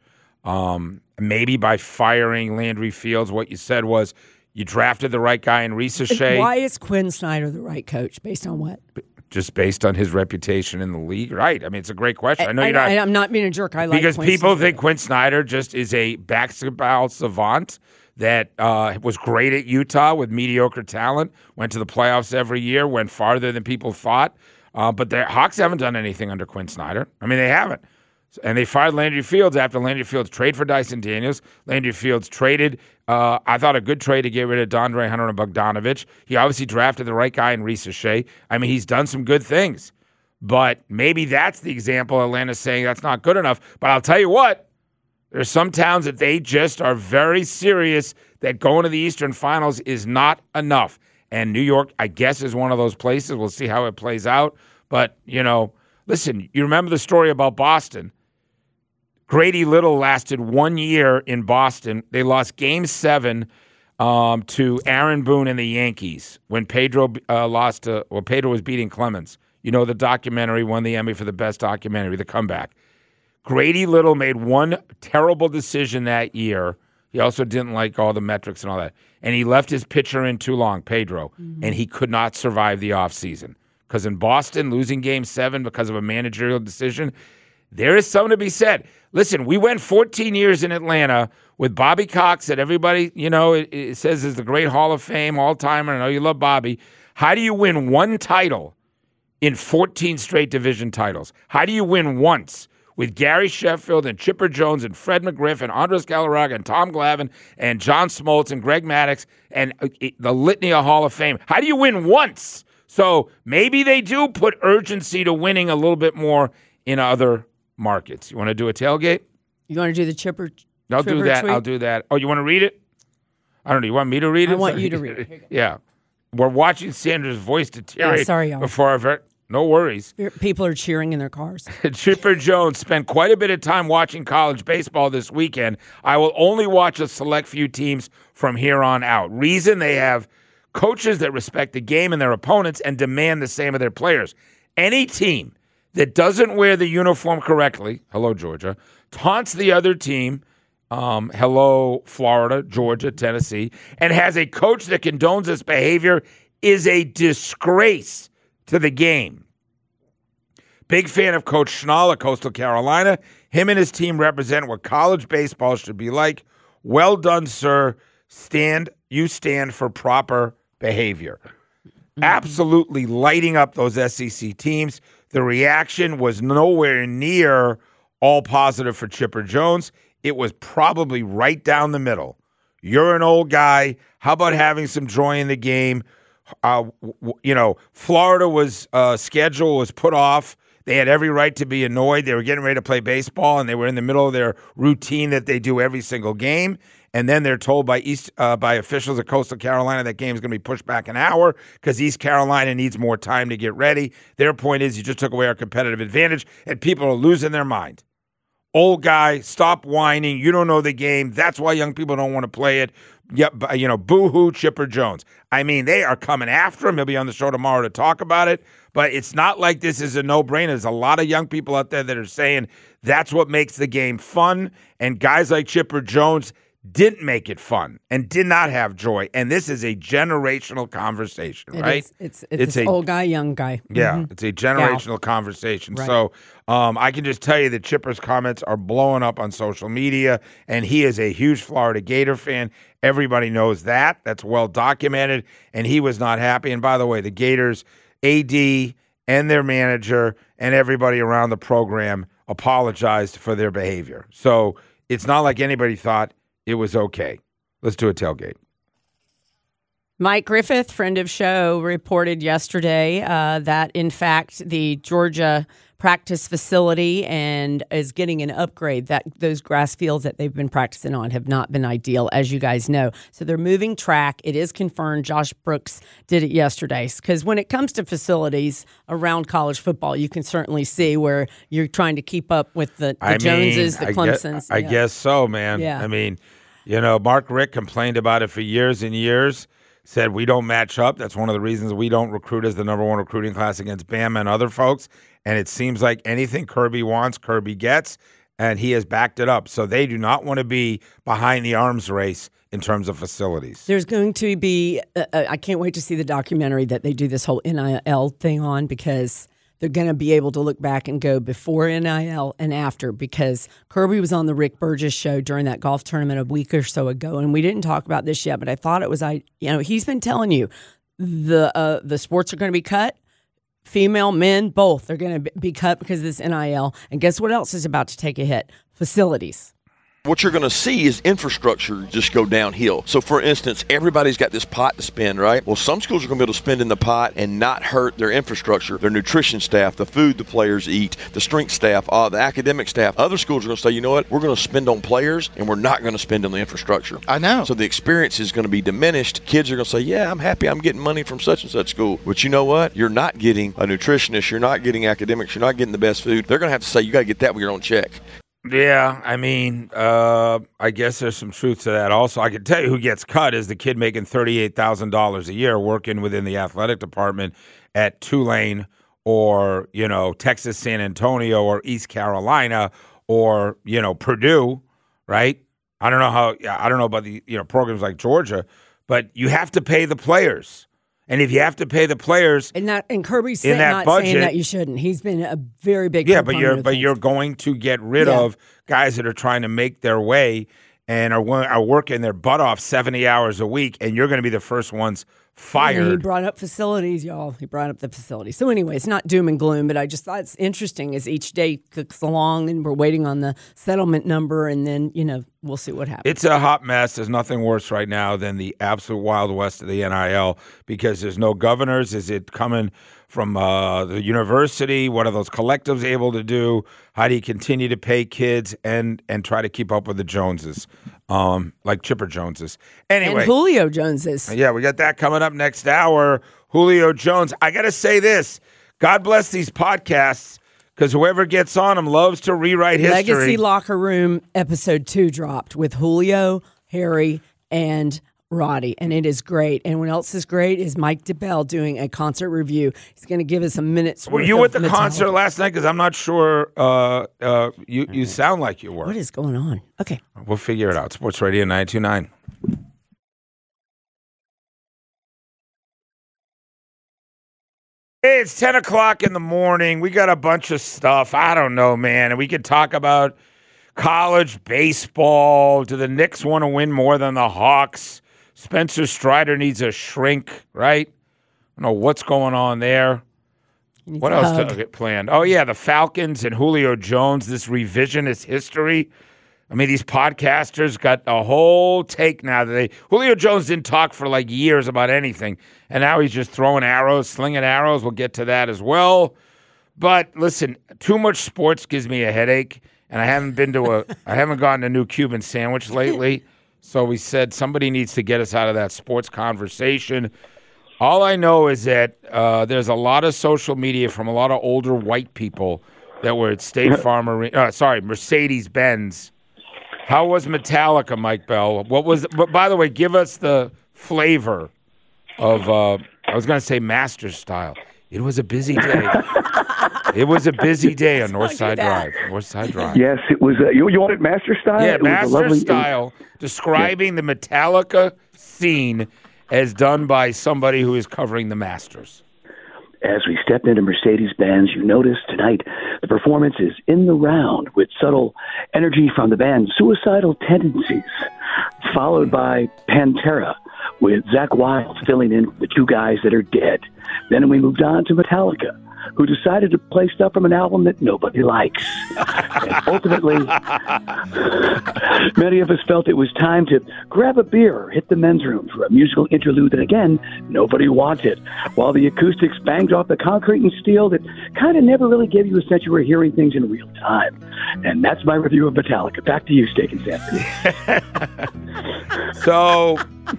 Maybe by firing Landry Fields, what you said was, you drafted the right guy in Ricochet. Why is Quinn Snyder the right coach? Based on what? Just based on his reputation in the league, right? I mean, it's a great question. I'm not being a jerk. I like because Quinn people Snyder. think Quinn Snyder just is a basketball savant that was great at Utah with mediocre talent, went to the playoffs every year, went farther than people thought. But the Hawks haven't done anything under Quinn Snyder. I mean, they haven't. And they fired Landry Fields after Landry Fields traded for Dyson Daniels. Landry Fields traded, I thought, a good trade to get rid of Andre Hunter and Bogdanovich. He obviously drafted the right guy in Ricochet. I mean, he's done some good things. But maybe that's the example Atlanta's saying that's not good enough. But I'll tell you what, there's some towns that they just are very serious that going to the Eastern Finals is not enough. And New York, I guess, is one of those places. We'll see how it plays out. But, listen, you remember the story about Boston. Grady Little lasted 1 year in Boston. They lost Game 7 to Aaron Boone and the Yankees when Pedro Pedro was beating Clemens. You know, the documentary won the Emmy for the best documentary, The Comeback. Grady Little made one terrible decision that year. He also didn't like all the metrics and all that. And he left his pitcher in too long, Pedro, and he could not survive the offseason because in Boston, losing Game 7 because of a managerial decision, there is something to be said. Listen, we went 14 years in Atlanta with Bobby Cox that everybody, it says is the great Hall of Fame all-timer. I know you love Bobby. How do you win one title in 14 straight division titles? How do you win once with Gary Sheffield and Chipper Jones and Fred McGriff and Andres Galarraga and Tom Glavine and John Smoltz and Greg Maddux and the litany of Hall of Fame? How do you win once? So maybe they do put urgency to winning a little bit more in other markets. You want to do a tailgate? You want to do the Chipper? I'll do that. Tweet? I'll do that. Oh, you want to read it? I don't know. You want me to read it? I want you to read it. Yeah. We're watching Sandra's voice deteriorate y'all. before our no worries. People are cheering in their cars. Chipper Jones spent quite a bit of time watching college baseball this weekend. I will only watch a select few teams from here on out. Reason, they have coaches that respect the game and their opponents and demand the same of their players. Any team that doesn't wear the uniform correctly, hello, Georgia, taunts the other team, hello, Florida, Georgia, Tennessee, and has a coach that condones this behavior is a disgrace to the game. Big fan of Coach Schnall at Coastal Carolina. Him and his team represent what college baseball should be like. Well done, sir. You stand for proper behavior. Absolutely lighting up those SEC teams. The reaction was nowhere near all positive for Chipper Jones. It was probably right down the middle. You're an old guy. How about having some joy in the game? Florida was schedule was put off. They had every right to be annoyed. They were getting ready to play baseball, and they were in the middle of their routine that they do every single game. And then they're told by officials at Coastal Carolina that game is going to be pushed back an hour because East Carolina needs more time to get ready. Their point is you just took away our competitive advantage, and people are losing their mind. Old guy, stop whining. You don't know the game. That's why young people don't want to play it. Yep, boo-hoo, Chipper Jones. I mean, they are coming after him. He'll be on the show tomorrow to talk about it. But it's not like this is a no-brainer. There's a lot of young people out there that are saying that's what makes the game fun. And guys like Chipper Jones didn't make it fun and did not have joy. And this is a generational conversation, right? It's an old guy, young guy. Yeah, It's a generational conversation. Right. So I can just tell you that Chipper's comments are blowing up on social media, and he is a huge Florida Gator fan. Everybody knows that. That's well documented, and he was not happy. And by the way, the Gators, AD, and their manager, and everybody around the program apologized for their behavior. So it's not like anybody thought it was okay. Let's do a tailgate. Mike Griffith, friend of show, reported yesterday that, in fact, the Georgia practice facility and is getting an upgrade. That those grass fields that they've been practicing on have not been ideal, as you guys know. So they're moving track. It is confirmed. Josh Brooks did it yesterday. Because when it comes to facilities around college football, you can certainly see where you're trying to keep up with the Joneses, the Clemsons. I guess so, man. Yeah. I mean, Mark Richt complained about it for years and years. Said we don't match up. That's one of the reasons we don't recruit as the number one recruiting class against Bama and other folks. And it seems like anything Kirby wants, Kirby gets, and he has backed it up. So they do not want to be behind the arms race in terms of facilities. There's going to be I can't wait to see the documentary that they do this whole NIL thing on, because they're going to be able to look back and go before NIL and after, because Kirby was on the Rick Burgess show during that golf tournament a week or so ago, and we didn't talk about this yet, but I thought it was, he's been telling you the sports are going to be cut. Female, men, both are going to be cut because of this NIL. And guess what else is about to take a hit? Facilities. What you're going to see is infrastructure just go downhill. So, for instance, everybody's got this pot to spend, right? Well, some schools are going to be able to spend in the pot and not hurt their infrastructure, their nutrition staff, the food the players eat, the strength staff, the academic staff. Other schools are going to say, you know what, we're going to spend on players and we're not going to spend on the infrastructure. I know. So the experience is going to be diminished. Kids are going to say, yeah, I'm happy I'm getting money from such and such school. But you know what? You're not getting a nutritionist. You're not getting academics. You're not getting the best food. They're going to have to say, you got to get that with your own check. Yeah, I mean, I guess there's some truth to that also. I can tell you who gets cut is the kid making $38,000 a year working within the athletic department at Tulane or, Texas San Antonio or East Carolina or, Purdue, right? I don't know about the, programs like Georgia, but you have to pay the players. And if you have to pay the players, and Kirby's in that not budget, saying that you shouldn't. He's been a very big but you're going to get rid of guys that are trying to make their way and are working their butt off 70 hours a week, and you're going to be the first ones fired. He brought up facilities, y'all. He brought up the facilities. So anyway, it's not doom and gloom, but I just thought it's interesting as each day cooks along and we're waiting on the settlement number, and then, we'll see what happens. It's a hot mess. There's nothing worse right now than the absolute Wild West of the NIL because there's no governors. Is it coming from the university? What are those collectives able to do? How do you continue to pay kids and try to keep up with the Joneses, like Chipper Joneses? Anyway, and Julio Joneses. Yeah, we got that coming up next hour. Julio Jones. I got to say this. God bless these podcasts because whoever gets on them loves to rewrite history. Legacy Locker Room episode 2 dropped with Julio, Harry, and Roddy, and it is great. And what else is great is Mike DeBell doing a concert review. He's going to give us a minute's worth. Were you at the Metallica concert last night? Because I'm not sure. You sound like you were. What is going on? Okay. We'll figure it out. Sports Radio 929. Hey, it's 10 o'clock in the morning. We got a bunch of stuff. I don't know, man. And we could talk about college baseball. Do the Knicks want to win more than the Hawks? Spencer Strider needs a shrink, right? I don't know what's going on there. What else to get planned? Oh, yeah, the Falcons and Julio Jones, this revisionist history. I mean, these podcasters got a whole take now. Julio Jones didn't talk for like years about anything, and now he's just throwing arrows, slinging arrows. We'll get to that as well. But listen, too much sports gives me a headache, and I haven't gotten a new Cuban sandwich lately. So we said somebody needs to get us out of that sports conversation. All I know is that there's a lot of social media from a lot of older white people that were at State Farm, Mercedes-Benz. How was Metallica, Mike Bell? But by the way, give us the flavor of, I was going to say master style. It was a busy day. It was a busy day on Northside Drive. Yes, it was. You wanted master style? Yeah, master style, describing the Metallica scene as done by somebody who is covering the Masters. As we stepped into Mercedes-Benz, you notice tonight the performance is in the round with subtle energy from the band Suicidal Tendencies, followed by Pantera with Zakk Wylde filling in the two guys that are dead. Then we moved on to Metallica, who decided to play stuff from an album that nobody likes. And ultimately, many of us felt it was time to grab a beer or hit the men's room for a musical interlude that, again, nobody wanted, while the acoustics banged off the concrete and steel that kind of never really gave you a sense you were hearing things in real time. And that's my review of Metallica. Back to you, Steak and Sanity. So,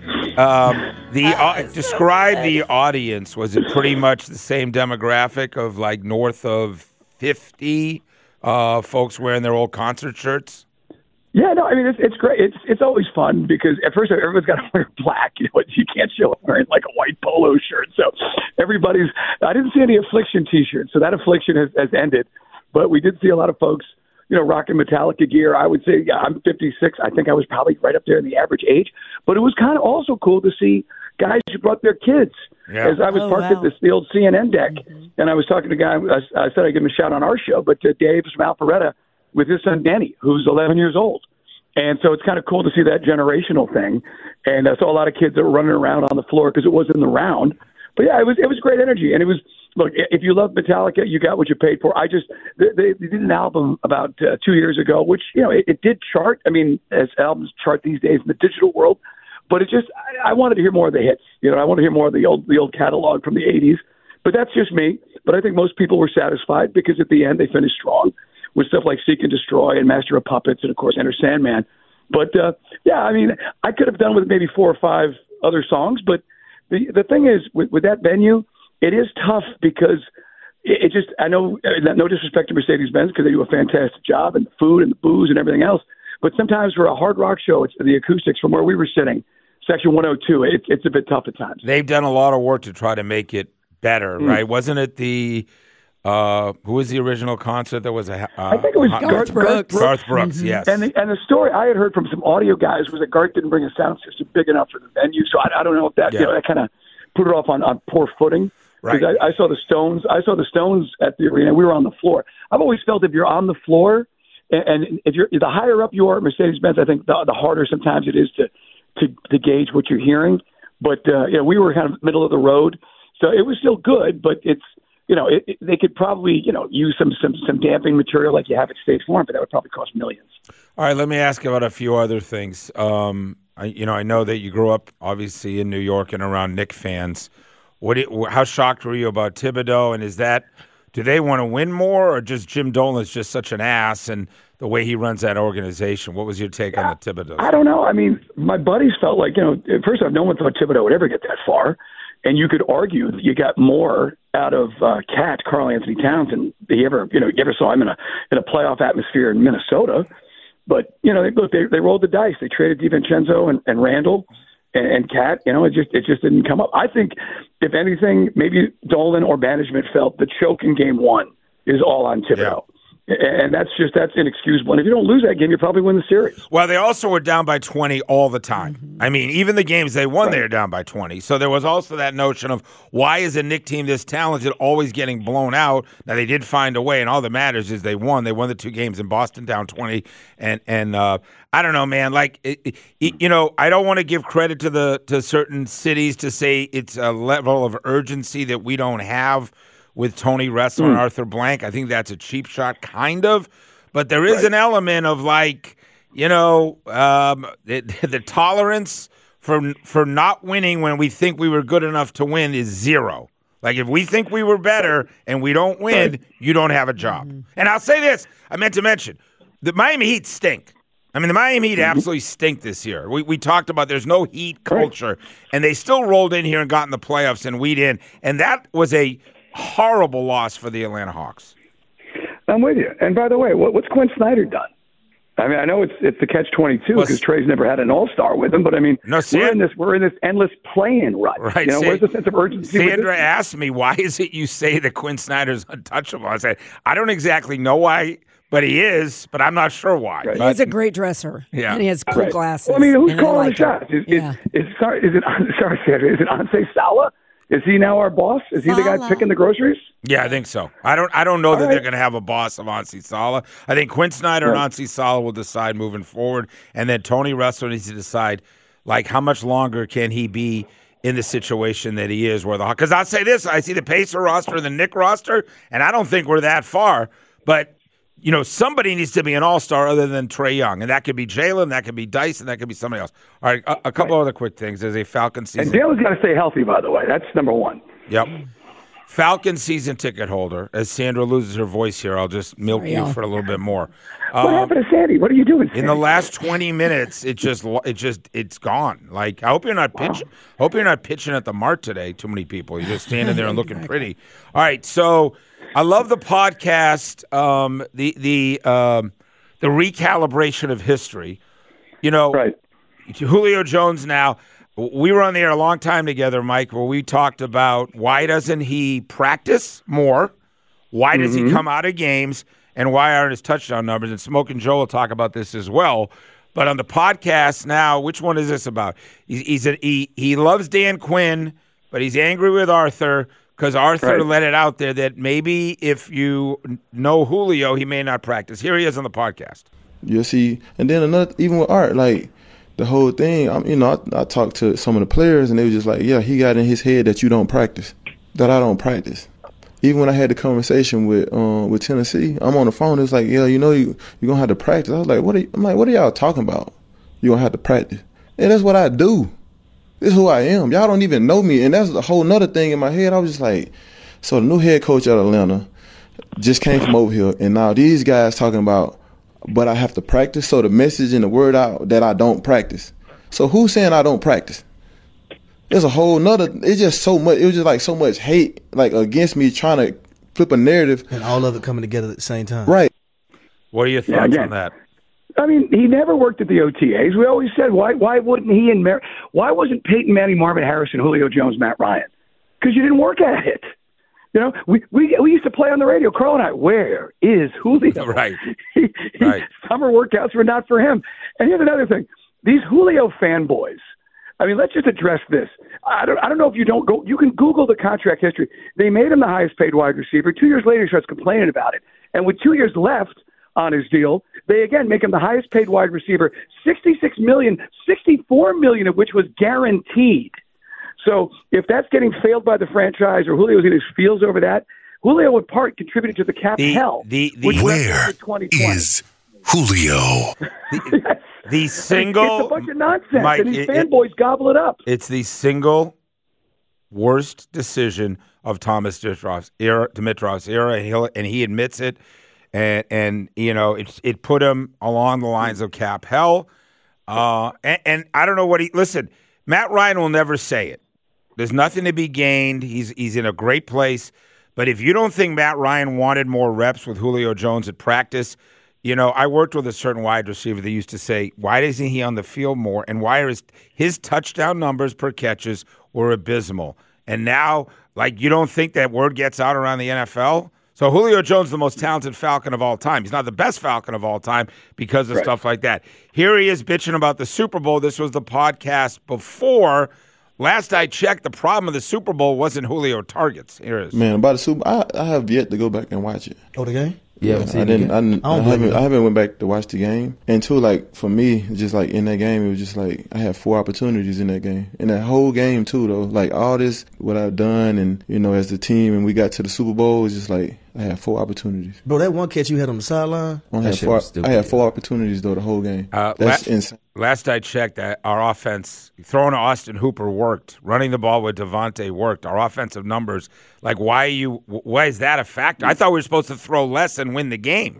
describe the audience. Was it pretty much the same demographic of like north of 50 folks wearing their old concert shirts? Yeah, no, I mean, it's great. It's always fun because at first everyone's got to wear black. You can't show up wearing like a white polo shirt. So I didn't see any Affliction t-shirts. So that Affliction has ended. But we did see a lot of folks, rocking Metallica gear. I would say, I'm 56. I think I was probably right up there in the average age. But it was kind of also cool to see guys who brought their kids. Yeah. As I was parked at the old CNN deck, and I was talking to a guy, I said I'd give him a shout on our show, but Dave from Alpharetta with his son Danny, who's 11 years old. And so it's kind of cool to see that generational thing. And I saw a lot of kids that were running around on the floor because it was in the round. But yeah, it was great energy. And it was, look, if you love Metallica, you got what you paid for. They did an album about 2 years ago, which, it did chart. I mean, as albums chart these days in the digital world. But it just, I wanted to hear more of the hits. I want to hear more of the old catalog from the 80s. But that's just me. But I think most people were satisfied because at the end they finished strong with stuff like Seek and Destroy and Master of Puppets and, of course, Enter Sandman. But, yeah, I mean, I could have done with maybe 4 or 5 other songs. But the thing is, with that venue, it is tough because it just, I know, no disrespect to Mercedes-Benz because they do a fantastic job and the food and the booze and everything else. But sometimes for a hard rock show, it's the acoustics from where we were sitting, Section 102, it's a bit tough at times. They've done a lot of work to try to make it better, right? Wasn't it the who was the original concert that was a I think it was Garth Brooks. Garth Brooks, yes. And the story I had heard from some audio guys was that Garth didn't bring a sound system big enough for the venue, so I don't know if that that kind of put it off on poor footing. Right. I saw the Stones. I saw the Stones at the arena. We were on the floor. I've always felt if you're on the floor, and if you're the higher up you are at Mercedes-Benz, I think the harder sometimes it is to gauge what you're hearing. But we were kind of middle of the road, so it was still good. But it's they could probably use some damping material like you have at State Farm, but that would probably cost millions. All right, let me ask you about a few other things. I know that you grew up obviously in New York and around Knick fans. How shocked were you about Thibodeau? And do they want to win more, or just Jim Dolan's just such an ass and the way he runs that organization? What was your take on the Thibodeau? I don't know. I mean, my buddies felt like, first off, no one thought Thibodeau would ever get that far. And you could argue that you got more out of Karl Anthony Towns than you ever saw him in a playoff atmosphere in Minnesota. But, they rolled the dice. They traded DiVincenzo and Randall. And Cat, it just didn't come up. I think, if anything, maybe Dolan or management felt the choke in game one is all on Thibodeau. Yeah. And that's inexcusable. And if you don't lose that game, you probably win the series. Well, they also were down by 20 all the time. Mm-hmm. I mean, even the games they won, They were down by 20. So there was also that notion of, why is a Knick team this talented always getting blown out? Now, they did find a way, and all that matters is they won. They won the 2 games in Boston down 20. And I don't know, man. Like, I don't want to give credit to certain cities to say it's a level of urgency that we don't have with Tony Ressler and Arthur Blank. I think that's a cheap shot, kind of. But there is an element of, like, the tolerance for not winning when we think we were good enough to win is zero. Like, if we think we were better and we don't win, you don't have a job. Mm-hmm. And I'll say this. I meant to mention, the Miami Heat stink. I mean, the Miami Heat absolutely stink this year. We talked about there's no Heat culture, and they still rolled in here and got in the playoffs and weed in. And that was a horrible loss for the Atlanta Hawks. I'm with you. And by the way, what's Quinn Snyder done? I mean, I know it's the catch-22 because Trey's never had an all-star with him, but I mean, we're in this endless play-in rut. Right. Where's the sense of urgency? Sandra asked me, why is it you say that Quinn Snyder's untouchable? I said, I don't exactly know why, but he is, but I'm not sure why. Right. He's a great dresser. Yeah. And he has cool glasses. Well, I mean, who's calling the shots? Is it Ansei Salah? Is he now our boss? Is he the guy picking the groceries? Yeah, I think so. I don't know that they're going to have a boss of Ansei Salah. I think Quinn Snyder and Ansei Salah will decide moving forward, and then Tony Ressler needs to decide, like, how much longer can he be in the situation that he is. Because I'll say this, I see the Pacer roster and the Knick roster, and I don't think we're that far, but somebody needs to be an all-star other than Trae Young, and that could be Jalen, that could be Dyson, that could be somebody else. All right, a couple other quick things. There's a Falcon season. And Jalen's got to stay healthy, by the way. That's number one. Yep. Falcon season ticket holder. As Sandra loses her voice here, I'll just milk you for a little bit more. What happened to Sandy? What are you doing, Sandy? In the last 20 minutes, it's gone. Like, I hope you're not pitching. Hope you're not pitching at the Mart today. Too many people. You're just standing there and looking pretty. All right, so I love the podcast, the recalibration of history. Julio Jones now, we were on the air a long time together, Mike, where we talked about why doesn't he practice more? Why does he come out of games? And why aren't his touchdown numbers? And Smoke and Joe will talk about this as well. But on the podcast now, which one is this about? He loves Dan Quinn, but he's angry with Arthur because Arthur let it out there that maybe if you know Julio, he may not practice. Here he is on the podcast. You'll see. And then even with Art, like the whole thing, I talked to some of the players, and they were just like, yeah, he got in his head that you don't practice, that I don't practice. Even when I had the conversation with Tennessee, I'm on the phone. It's like, yeah, you're gonna have to practice. I was like, what are y'all talking about? You're gonna have to practice. And that's what I do. This is who I am. Y'all don't even know me. And that's a whole nother thing in my head. I was just like, so the new head coach at Atlanta just came from over here, and now these guys talking about, but I have to practice. So the message and the word out that I don't practice. So who's saying I don't practice? There's a whole nother, it's just so much, it was just like so much hate like against me trying to flip a narrative. And all of it coming together at the same time. Right. What are your thoughts on that? I mean, he never worked at the OTAs. We always said, why wouldn't he and why wasn't Peyton Manning, Marvin Harrison, Julio Jones, Matt Ryan? Because you didn't work at it. We used to play on the radio, Carl and I, where is Julio? Right. Summer workouts were not for him. And here's another thing. These Julio fanboys, I mean, let's just address this. I don't know if you don't go. You can Google the contract history. They made him the highest paid wide receiver. 2 years later, he starts complaining about it. And with 2 years left on his deal, they again make him the highest paid wide receiver. $66 million, $64 million of which was guaranteed. So if that's getting failed by the franchise or Julio's getting his feels over that, Julio in part contributed to the cap hell. Where is Julio? The single. It's a bunch of nonsense, Mike, and these fanboys gobble it up. It's the single worst decision of Thomas Dimitrov's era, and he admits it. And it put him along the lines of cap hell. And I don't know what listen. Matt Ryan will never say it. There's nothing to be gained. He's in a great place. But if you don't think Matt Ryan wanted more reps with Julio Jones at practice, I worked with a certain wide receiver that used to say, why isn't he on the field more? And why are his touchdown numbers per catches were abysmal? And now, you don't think that word gets out around the NFL? So Julio Jones is the most talented Falcon of all time. He's not the best Falcon of all time because of stuff like that. Here he is bitching about the Super Bowl. This was the podcast before. Last I checked, the problem of the Super Bowl wasn't Julio targets. Here it is. Man, about the Super Bowl, I have yet to go back and watch it. Oh, the game? Yeah, I haven't went back to watch the game. And too, for me, just in that game, it was just I had 4 opportunities in that game. In that whole game too, though, all this, what I've done and, as the team and we got to the Super Bowl, it was just I had 4 opportunities. Bro, that one catch you had on the sideline? I had 4 opportunities, though, the whole game. That's insane. Last I checked, our offense, throwing to Austin Hooper worked. Running the ball with Devontae worked. Our offensive numbers, why is that a factor? I thought we were supposed to throw less and win the game.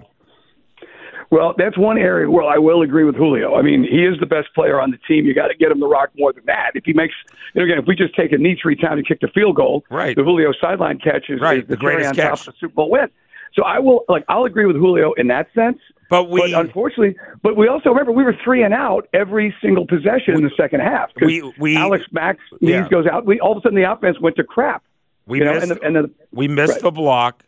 Well, that's one area where I will agree with Julio. I mean, he is the best player on the team. You got to get him the rock more than that. If he makes, again, if we just take a knee 3 times and kick the field goal, right. The Julio sideline catch is the greatest catch. Top of the Super Bowl win. So I'll agree with Julio in that sense. But unfortunately, we also remember we were 3 and out every single possession in the second half. Alex Mack's knees goes out. All of a sudden the offense went to crap. We missed the block.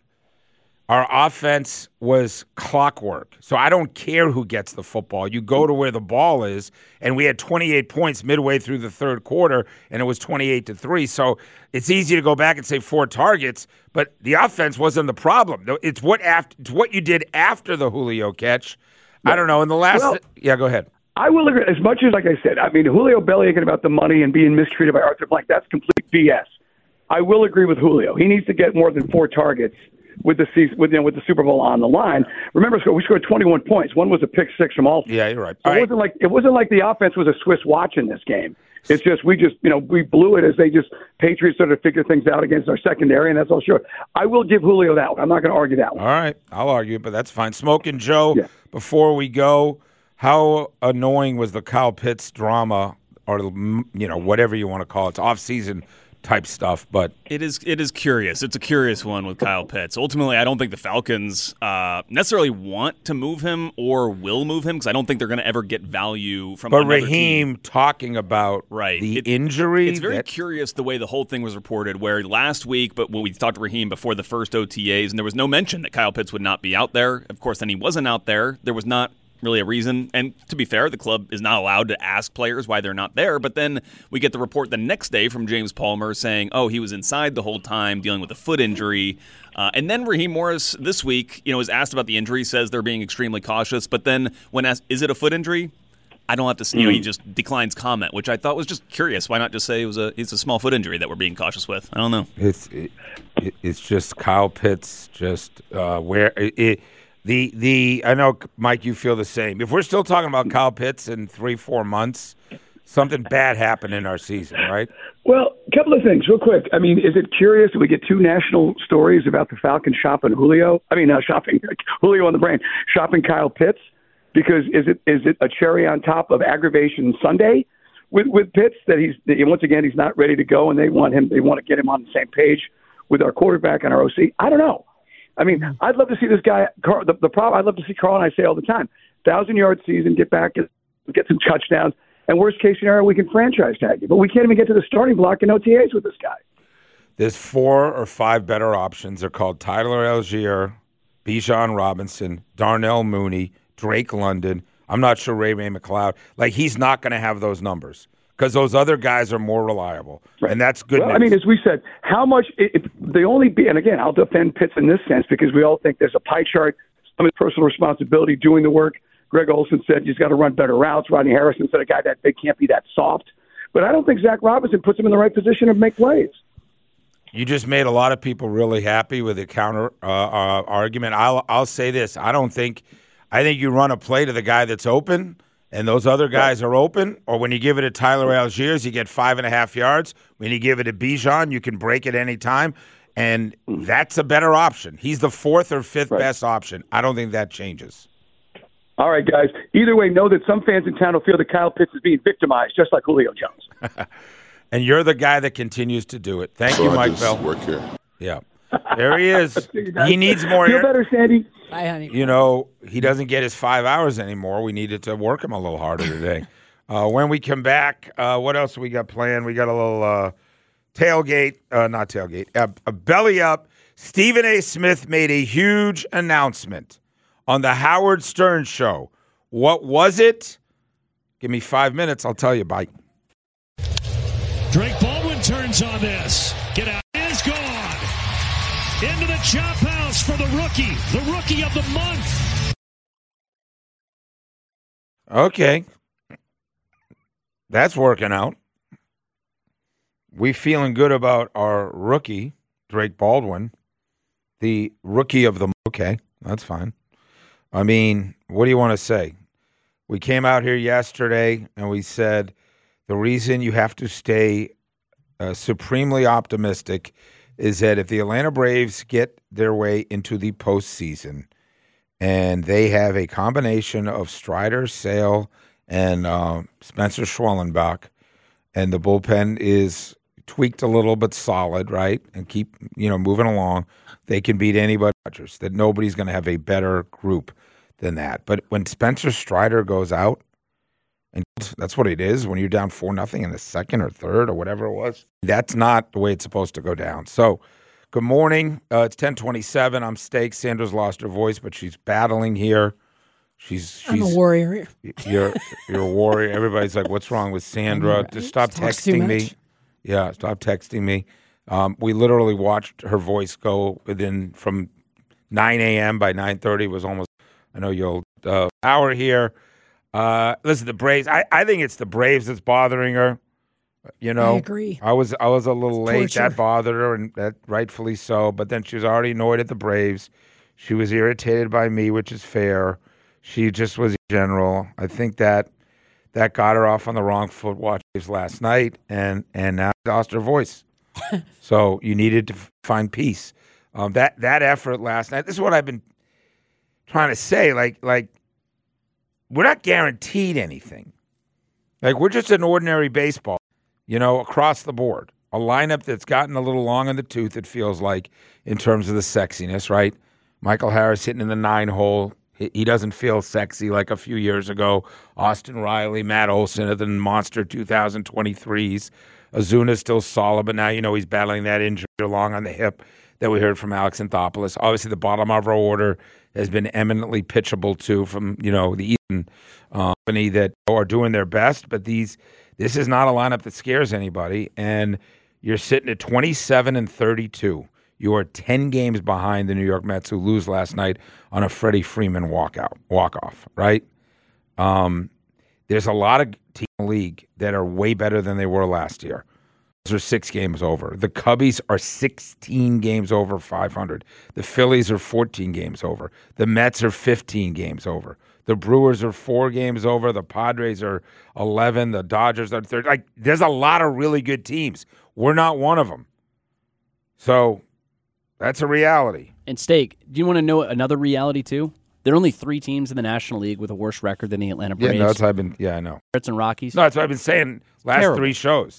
Our offense was clockwork. So I don't care who gets the football. You go to where the ball is, and we had 28 points midway through the third quarter, and it was 28-3. So it's easy to go back and say 4 targets, but the offense wasn't the problem. It's what you did after the Julio catch. I don't know. In the last go ahead. I will agree. As much as, like I said, Julio bellyaching about the money and being mistreated by Arthur Blank, that's complete BS. I will agree with Julio. He needs to get more than 4 targets with the season, with the Super Bowl on the line. Remember, we scored 21 points. One was a pick 6 from Alston. Yeah, you're right. So it wasn't like the offense was a Swiss watch in this game. It's just we blew it as Patriots started to figure things out against our secondary, and that's all sure. I will give Julio that one. I'm not going to argue that one. All right, I'll argue, but that's fine. Smoking Joe, before we go, how annoying was the Kyle Pitts drama, or whatever you want to call it? It's off-season type stuff, but it is curious. It's a curious one with Kyle Pitts. Ultimately, I don't think the Falcons necessarily want to move him or will move him because I don't think they're going to ever get value from. But Raheem talking about the injury. It's very curious the way the whole thing was reported. Where last week, but when we talked to Raheem before the first OTAs, and there was no mention that Kyle Pitts would not be out there. Of course, then he wasn't out there. There was not really a reason. And to be fair, the club is not allowed to ask players why they're not there. But then we get the report the next day from James Palmer saying, he was inside the whole time dealing with a foot injury. And then Raheem Morris this week, was asked about the injury, says they're being extremely cautious. But then when asked, is it a foot injury? I don't have to, he just declines comment, which I thought was just curious. Why not just say it's a small foot injury that we're being cautious with? I don't know. It's just Kyle Pitts, I know, Mike, you feel the same. If we're still talking about Kyle Pitts in 3-4 months, something bad happened in our season, right? Well, a couple of things, real quick. Is it curious that we get 2 national stories about the Falcons shopping Julio? Julio on the brain, shopping Kyle Pitts? Because is it a cherry on top of aggravation Sunday with Pitts that he's not ready to go and they want to get him on the same page with our quarterback and our OC? I don't know. I'd love to see this guy. I'd love to see Carl and I say all the time, 1,000-yard season, get back, get some touchdowns, and worst case scenario, we can franchise tag you. But we can't even get to the starting block in OTAs with this guy. There's 4 or 5 better options. They're called Tyler Algier, Bijan Robinson, Darnell Mooney, Drake London. I'm not sure Ray McLeod. He's not going to have those numbers. because those other guys are more reliable, and that's good news. I mean, as we said, how much the only – and again, I'll defend Pitts in this sense because we all think there's a pie chart, some of his personal responsibility doing the work. Greg Olson said he's got to run better routes. Rodney Harrison said a guy that they can't be that soft. But I don't think Zach Robinson puts him in the right position to make plays. You just made a lot of people really happy with the counter argument. I'll say this: I think you run a play to the guy that's open, and those other guys are open. Or when you give it to Tyler Algiers, you get 5.5 yards. When you give it to Bijan, you can break it any time, and that's a better option. He's the fourth or fifth best option. I don't think that changes. All right, guys. Either way, know that some fans in town will feel that Kyle Pitts is being victimized, just like Julio Jones. And you're the guy that continues to do it. Thank you, Mike Bell. Work here. Yeah. There he is. He needs more Feel better, Sandy. Bye, honey. You know, he doesn't get his 5 hours anymore. We needed to work him a little harder today. When we come back, what else we got planned? We got a little a belly up. Stephen A. Smith made a huge announcement on the Howard Stern Show. What was it? Give me 5 minutes. I'll tell you. Bye. Drake Baldwin turns on this. Get out. Is gone. Into the chop house for the rookie of the month. Okay. That's working out. We feeling good about our rookie, Drake Baldwin, the rookie of the month. Okay, that's fine. I mean, what do you want to say? We came out here yesterday and we said the reason you have to stay supremely optimistic is that if the Atlanta Braves get their way into the postseason and they have a combination of Strider, Sale, and Spencer Schwellenbach, and the bullpen is tweaked a little but solid, right, and keep moving along, they can beat anybody. That nobody's going to have a better group than that. But when Spencer Strider goes out, and that's what it is when you're down 4-0 in the second or third or whatever it was, that's not the way it's supposed to go down. So, good morning. It's 10:27. I'm Steak. Sandra's lost her voice, but she's battling here. I'm a warrior. You're a warrior. Everybody's like, "What's wrong with Sandra?" Right. Just stop texting me. Yeah, stop texting me. We literally watched her voice go from 9 a.m. by 9:30 was almost. I know you'll hour here. Listen, the Braves. I think it's the Braves that's bothering her. I agree. I was a little late. Torture. That bothered her, and that rightfully so. But then she was already annoyed at the Braves. She was irritated by me, which is fair. She just was in general. I think that got her off on the wrong foot watching Braves last night, and now she lost her voice. So you needed to find peace. That effort last night. This is what I've been trying to say. Like we're not guaranteed anything. Like we're just an ordinary baseball, across the board. A lineup that's gotten a little long in the tooth, it feels like, in terms of the sexiness, right? Michael Harris hitting in the 9-hole. He doesn't feel sexy like a few years ago. Austin Riley, Matt Olson at the monster 2023s. Azuna's still solid, but now he's battling that injury along on the hip that we heard from Alex Anthopoulos. Obviously, the bottom of our order has been eminently pitchable too from the Eaton company that are doing their best. But this is not a lineup that scares anybody, and you're sitting at 27-32. You are 10 games behind the New York Mets, who lose last night on a Freddie Freeman walk-off, right? There's a lot of teams in the league that are way better than they were last year. Those are 6 games over. The Cubbies are 16 games over 500. The Phillies are 14 games over. The Mets are 15 games over. The Brewers are 4 games over. The Padres are 11. The Dodgers are 30. There's a lot of really good teams. We're not one of them. So that's a reality. And Steak, do you want to know another reality too? There are only 3 teams in the National League with a worse record than the Atlanta Braves. Yeah, that's what I've been. Yeah, I know. Pirates and Rockies. No, that's what I've been saying last Terrible. 3 shows.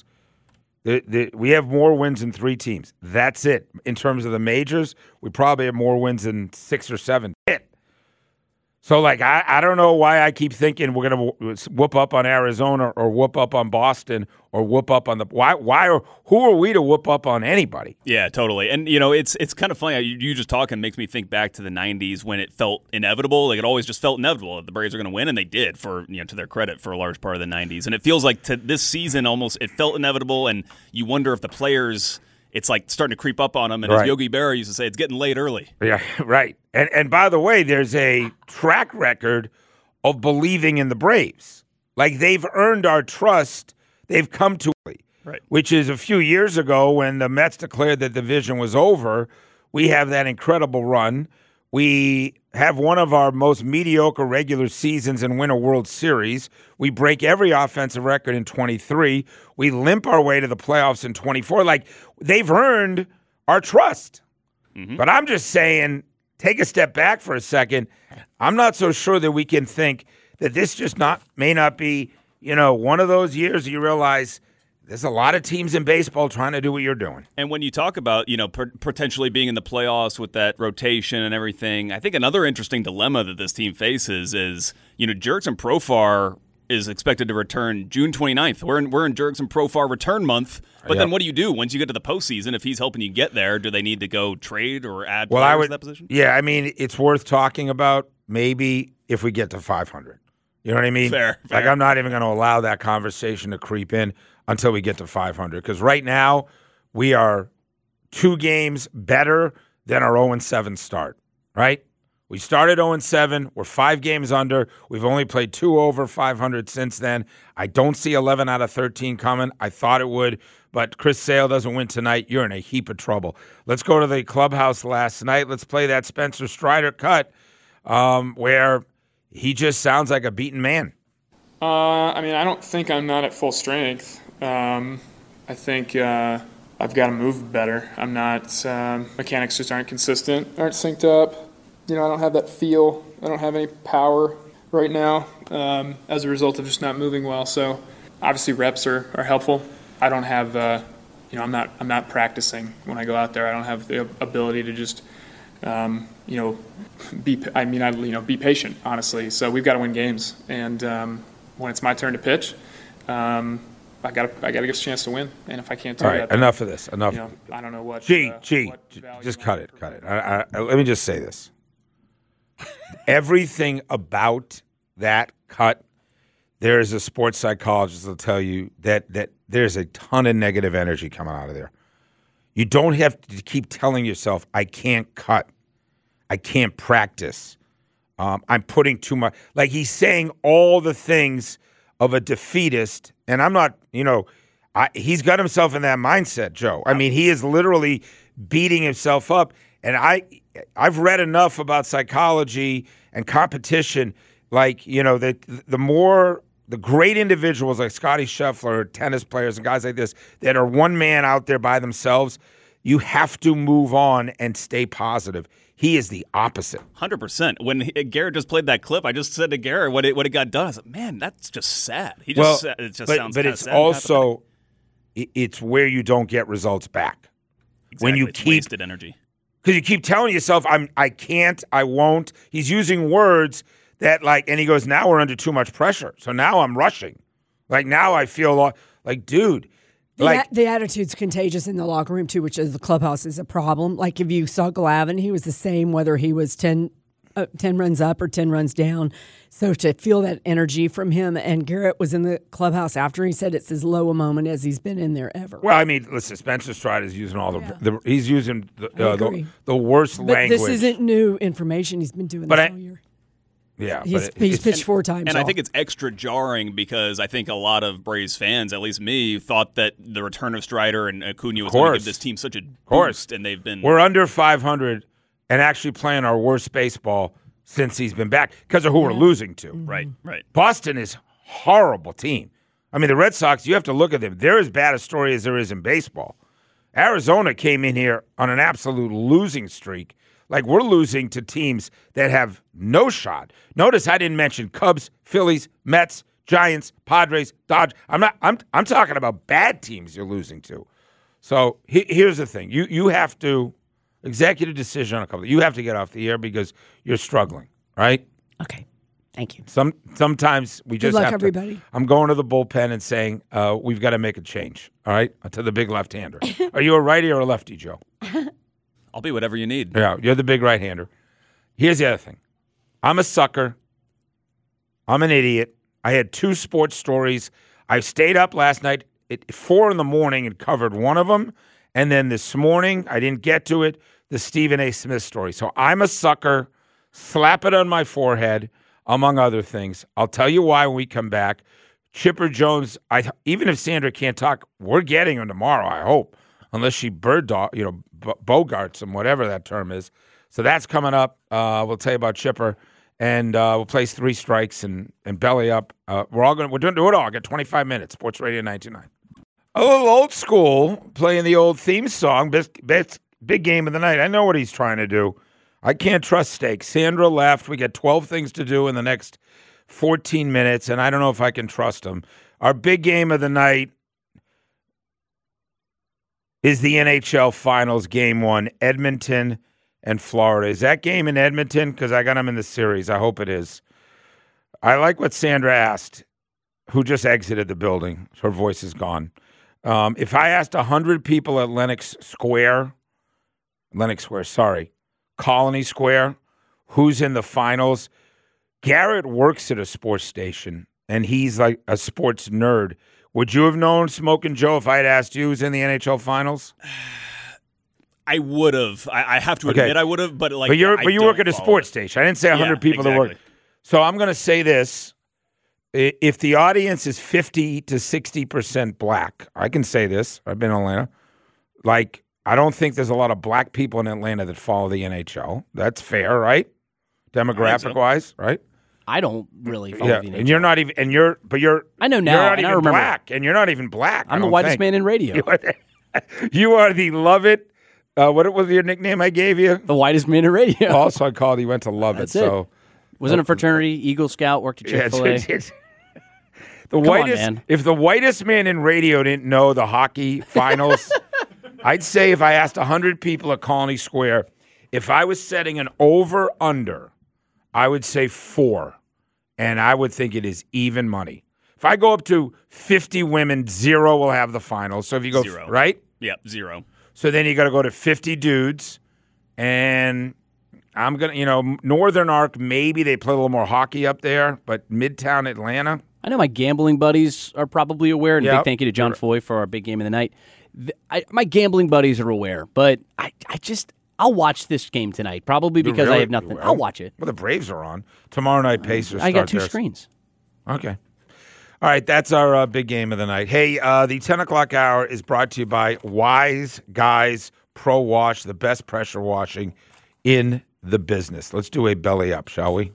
We have more wins than 3 teams. That's it. In terms of the majors, we probably have more wins than 6 or 7. So, like, I don't know why I keep thinking we're going to whoop up on Arizona or whoop up on Boston or whoop up on who are we to whoop up on anybody? Yeah, totally. And, it's kind of funny. You just talking makes me think back to the 90s when it felt inevitable. Like, it always just felt inevitable that the Braves are going to win, and they did, to their credit, for a large part of the 90s. And it feels like to this season almost it felt inevitable, and you wonder if the players – it's like starting to creep up on them. And as Yogi Berra used to say, it's getting late early. Yeah, right. And by the way, there's a track record of believing in the Braves. Like, they've earned our trust. They've come to it, right. Which is a few years ago when the Mets declared that the division was over. We have that incredible run. We have one of our most mediocre regular seasons and win a World Series. We break every offensive record in 23. We limp our way to the playoffs in 24. Like, they've earned our trust. Mm-hmm. But I'm just saying, take a step back for a second. I'm not so sure that we can think that this just may not be, one of those years you realize there's a lot of teams in baseball trying to do what you're doing. And when you talk about, potentially being in the playoffs with that rotation and everything, I think another interesting dilemma that this team faces is, Jurickson Profar is expected to return June 29th. We're in Jurickson Profar return month. But then what do you do once you get to the postseason? If he's helping you get there, do they need to go trade or add players to that position? Yeah, I mean, it's worth talking about maybe if we get to 500. You know what I mean? Fair. Like, I'm not even going to allow that conversation to creep in until we get to 500. Because right now, we are 2 games better than our 0-7 start, right? We started 0-7. We're 5 games under. We've only played 2 over 500 since then. I don't see 11 out of 13 coming. I thought it would, but Chris Sale doesn't win tonight. You're in a heap of trouble. Let's go to the clubhouse last night. Let's play that Spencer Strider cut where he just sounds like a beaten man. I don't think I'm not at full strength. I think I've got to move better. I'm not mechanics just aren't consistent, aren't synced up. I don't have that feel. I don't have any power right now as a result of just not moving well. So obviously reps are helpful. I don't have I'm not practicing when I go out there. I don't have the ability to just be patient, honestly. So we've got to win games, and when it's my turn to pitch, I got to get a chance to win. And if I can't do that, all right, then, enough of this. Enough. I don't know what. Just cut it. Let me just say this. Everything about that cut, there is a sports psychologist that'll tell you that there's a ton of negative energy coming out of there. You don't have to keep telling yourself, I can't cut. I can't practice. I'm putting too much. Like, he's saying all the things of a defeatist, and I'm not, he's got himself in that mindset, Joe. I mean, he is literally beating himself up. And I've read enough about psychology and competition, like, that the great individuals like Scotty Scheffler, tennis players and guys like this that are one man out there by themselves, you have to move on and stay positive. He is the opposite. 100%. When Garrett just played that clip, I just said to Garrett what it got done. I was like, man, that's just sad. It just sounds but it's sad. Also, it's where you don't get results back. Exactly. When you it's keep wasted energy. Because you keep telling yourself, I can't, I won't. He's using words that, like, and he goes, now we're under too much pressure. So now I'm rushing. Like, now I feel like, dude. The attitude's contagious in the locker room, too, which is the clubhouse is a problem. Like, if you saw Glavine, he was the same, whether he was 10 runs up or 10 runs down. So to feel that energy from him, and Garrett was in the clubhouse after, he said it's as low a moment as he's been in there ever. Well, I mean, listen, Spencer Strider is using he's using the worst language. But this isn't new information. He's been doing this all year. Yeah, he's pitched 4 times. And I think it's extra jarring because I think a lot of Braves fans, at least me, thought that the return of Strider and Acuna was going to give this team such a boost, and they've been. We're under 500 and actually playing our worst baseball since he's been back because of who we're losing to. Right. Boston is a horrible team. I mean, the Red Sox, you have to look at them. They're as bad a story as there is in baseball. Arizona came in here on an absolute losing streak. Like, we're losing to teams that have no shot. Notice I didn't mention Cubs, Phillies, Mets, Giants, Padres, Dodgers. I'm talking about bad teams you're losing to. So here's the thing. You have to executive decision on a couple. You have to get off the air because you're struggling, right? Okay. Thank you. Sometimes we just luck, have everybody. to. I'm going to the bullpen and saying we've got to make a change. All right, to the big left-hander. Are you a righty or a lefty, Joe? I'll be whatever you need. Yeah, you're the big right-hander. Here's the other thing. I'm a sucker. I'm an idiot. I had 2 sports stories. I stayed up last night at 4 in the morning and covered one of them, and then this morning I didn't get to it. The Stephen A. Smith story. So I'm a sucker. Slap it on my forehead. Among other things. I'll tell you why when we come back. Chipper Jones, even if Sandra can't talk, we're getting him tomorrow, I hope, unless she bogarts him, whatever that term is. So that's coming up. We'll tell you about Chipper, and we'll place 3 strikes and belly up. We're doing it all. Get 25 minutes. Sports Radio 99. A little old school, playing the old theme song, big game of the night. I know what he's trying to do. I can't trust Steak. Sandra left. We got 12 things to do in the next 14 minutes, and I don't know if I can trust him. Our big game of the night is the NHL Finals, Game 1, Edmonton and Florida. Is that game in Edmonton? Because I got them in the series. I hope it is. I like what Sandra asked, who just exited the building. Her voice is gone. If I asked 100 people at Colony Square, who's in the finals? Garrett works at a sports station, and he's like a sports nerd. Would you have known, Smokin' Joe, if I had asked you who's in the NHL finals? I would have. I have to admit I would have, but like. But you work at a sports station. I didn't say 100 people that work. So I'm going to say this. If the audience is 50 to 60% black, I can say this. I've been in Atlanta. I don't think there's a lot of black people in Atlanta that follow the NHL. That's fair, right? Demographic-wise, right? I don't really follow the NHL. And you're not even, I know now, you're not even black, and you're not even black. I'm the whitest man in radio. You are the Love It. What was your nickname I gave you? The whitest man in radio. Also, I called you went to Love It. So was in a fraternity, Eagle Scout, worked at Chick-fil-A. If the whitest man in radio didn't know the hockey finals, I'd say if I asked 100 people at Colony Square, if I was setting an over-under, I would say 4, and I would think it is even money. If I go up to 50 women, 0 will have the finals. So if you go, 0. Right? Yeah, 0. So then you got to go to 50 dudes, and I'm going to, Northern Arc, maybe they play a little more hockey up there, but Midtown Atlanta. I know my gambling buddies are probably aware, and big thank you to John Foy for our big game of the night. My gambling buddies are aware, but I'll watch this game tonight, probably because I have nothing. I'll watch it. Well, the Braves are on. Tomorrow night, Pacers I got 2 theirs. screens. Okay. All right, that's our big game of the night. Hey, the 10 o'clock hour is brought to you by Wise Guys Pro Wash, the best pressure washing in the business. Let's do a belly up, shall we?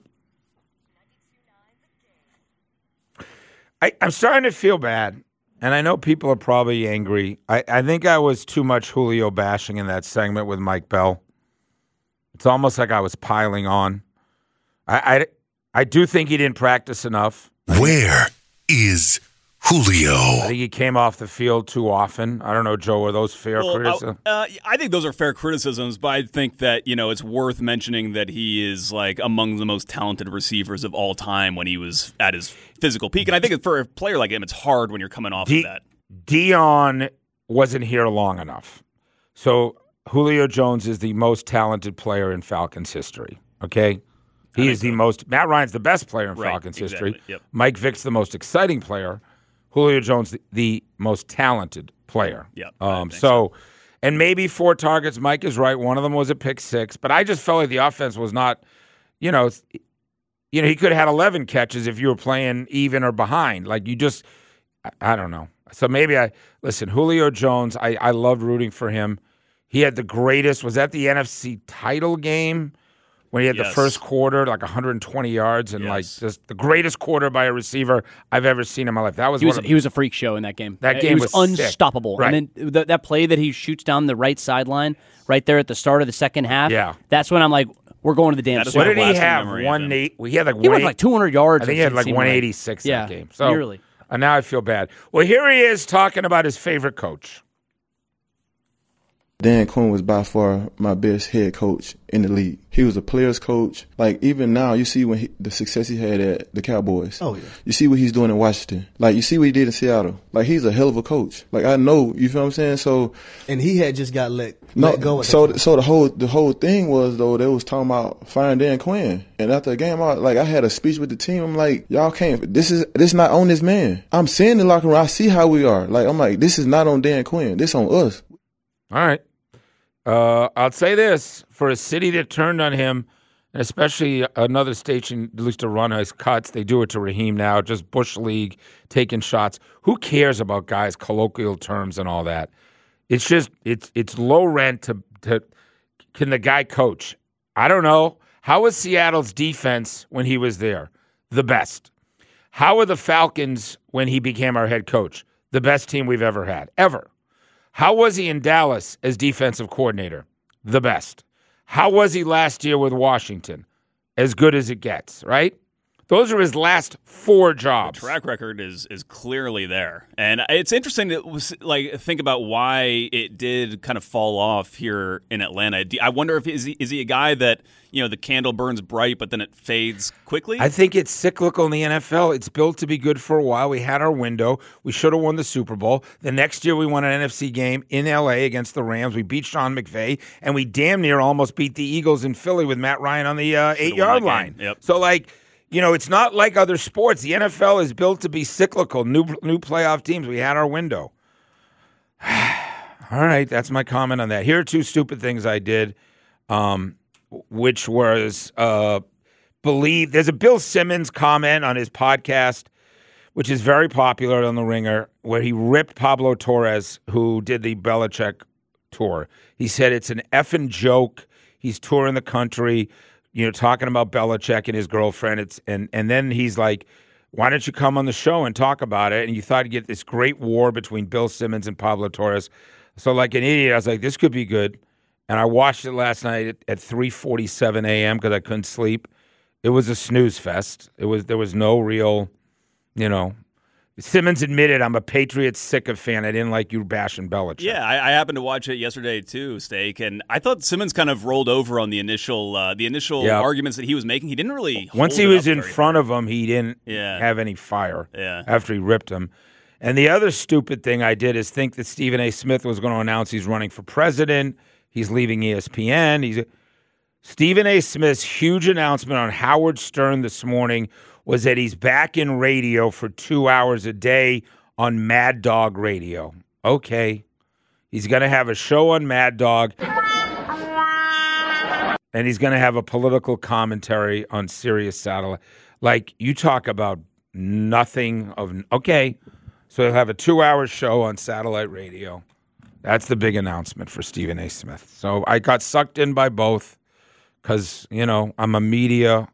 I'm starting to feel bad, and I know people are probably angry. I think I was too much Julio bashing in that segment with Mike Bell. It's almost like I was piling on. I do think he didn't practice enough. Where is Julio? I think he came off the field too often. I don't know, Joe, are those fair criticisms? I think those are fair criticisms, but I think that, it's worth mentioning that he is like among the most talented receivers of all time when he was at his physical peak. And I think for a player like him, it's hard when you're coming off of that. Dion wasn't here long enough. So Julio Jones is the most talented player in Falcons history, okay? He is the most – Matt Ryan's the best player in Falcons history. Yep. Mike Vick's the most exciting player. Julio Jones, the most talented player. Yeah. And maybe 4 targets. Mike is right. One of them was a pick 6. But I just felt like the offense was not, he could have had 11 catches if you were playing even or behind. Like you just, I don't know. So maybe listen, Julio Jones, I loved rooting for him. He had the greatest, was that the NFC title game? When he had the first quarter, like 120 yards, and like just the greatest quarter by a receiver I've ever seen in my life. That was he was a freak show in that game. That game was unstoppable. Right. And then that play that he shoots down the right sideline right there at the start of the second half. That's when I'm like, we're going to the damn. What did he have? He had like 200 yards. I think he had like 186 that game. So nearly. And now I feel bad. Well, here he is talking about his favorite coach. Dan Quinn was by far my best head coach in the league. He was a player's coach. Like, even now, you see the success he had at the Cowboys. Oh, yeah. You see what he's doing in Washington. Like, you see what he did in Seattle. Like, he's a hell of a coach. Like, I know, you feel what I'm saying? So, and he had just got let go. So the whole thing was, though, they was talking about firing Dan Quinn. And after the game, I had a speech with the team. I'm like, y'all can't. This not on this man. I'm seeing the locker room. I see how we are. Like, I'm like, this is not on Dan Quinn. This on us. All right. I'll say this, for a city that turned on him, and especially another station that used to run his cuts, they do it to Raheem now, just Bush League, taking shots. Who cares about guys' colloquial terms and all that? It's just, it's low rent to can the guy coach? I don't know. How was Seattle's defense when he was there? The best. How were the Falcons when he became our head coach? The best team we've ever had, ever. How was he in Dallas as defensive coordinator? The best. How was he last year with Washington? As good as it gets, right? Those are his last 4 jobs. The track record is clearly there. And it's interesting to think about why it did kind of fall off here in Atlanta. I wonder if is he a guy that, the candle burns bright, but then it fades quickly? I think it's cyclical in the NFL. It's built to be good for a while. We had our window. We should have won the Super Bowl. The next year we won an NFC game in L.A. against the Rams. We beat Sean McVay, and we damn near almost beat the Eagles in Philly with Matt Ryan on the 8-yard line. Yep. So, it's not like other sports. The NFL is built to be cyclical. New playoff teams. We had our window. All right, that's my comment on that. Here are 2 stupid things I did, which was there's a Bill Simmons comment on his podcast, which is very popular on The Ringer, where he ripped Pablo Torres, who did the Belichick tour. He said it's an effing joke. He's touring the country, talking about Belichick and his girlfriend. And then he's like, why don't you come on the show and talk about it? And you thought you'd get this great war between Bill Simmons and Pablo Torres. So like an idiot, I was like, this could be good. And I watched it last night at 3:47 a.m. because I couldn't sleep. It was a snooze fest. There was no real, Simmons admitted, I'm a Patriots sicka fan. I didn't like you bashing Belichick. Yeah, I happened to watch it yesterday too, Steak, and I thought Simmons kind of rolled over on the initial arguments that he was making. He didn't really once he was in front of him, he didn't have any fire after he ripped him. And the other stupid thing I did is think that Stephen A. Smith was going to announce he's running for president. He's leaving ESPN. Stephen A. Smith's huge announcement on Howard Stern this morning was that he's back in radio for 2 hours a day on Mad Dog Radio. Okay. He's going to have a show on Mad Dog, and he's going to have a political commentary on Sirius Satellite. Like, you talk about nothing of... Okay, so he'll have a 2-hour show on satellite radio. That's the big announcement for Stephen A. Smith. So I got sucked in by both because, I'm a media...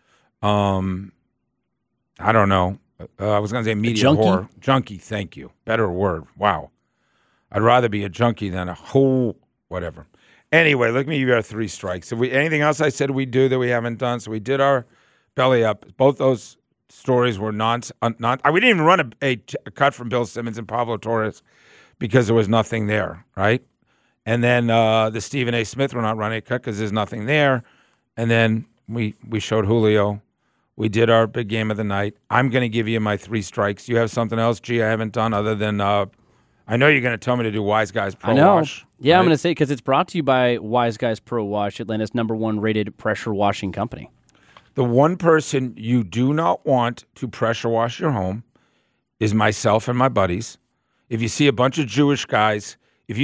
I don't know. I was going to say media junkie? whore. Junkie, thank you. Better word. Wow. I'd rather be a junkie than a whole whatever. Anyway, let me give you our 3 strikes. Anything else I said we'd do that we haven't done? So we did our belly up. Both those stories were we didn't even run a cut from Bill Simmons and Pablo Torres because there was nothing there, right? And then the Stephen A. Smith, we're not running a cut because there's nothing there. And then we showed Julio. We did our big game of the night. I'm going to give you my 3 strikes. You have something else, G, I haven't done other than I know you're going to tell me to do Wise Guys Pro Wash. Yeah, right? I'm going to say because it's brought to you by Wise Guys Pro Wash, Atlanta's #1 rated pressure washing company. The one person you do not want to pressure wash your home is myself and my buddies. If you see a bunch of Jewish guys, get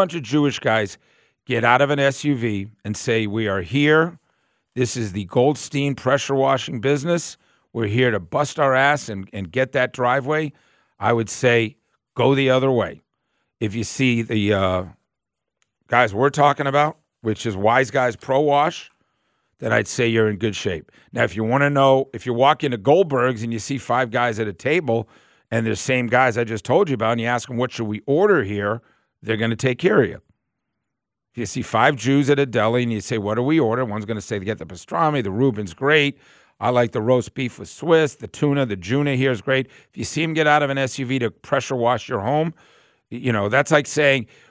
out of an SUV and say, we are here. This is the Goldstein pressure washing business. We're here to bust our ass and get that driveway. I would say go the other way. If you see the guys we're talking about, which is Wise Guys Pro Wash, then I'd say you're in good shape. Now, if you want to know, if you walk into Goldberg's and you see 5 guys at a table and they're the same guys I just told you about, and you ask them, what should we order here? They're going to take care of you. If you see 5 Jews at a deli and you say, what do we order? One's going to say, get the pastrami, the Reuben's great. I like the roast beef with Swiss, the tuna, the Juna here is great. If you see them get out of an SUV to pressure wash your home, that's like saying,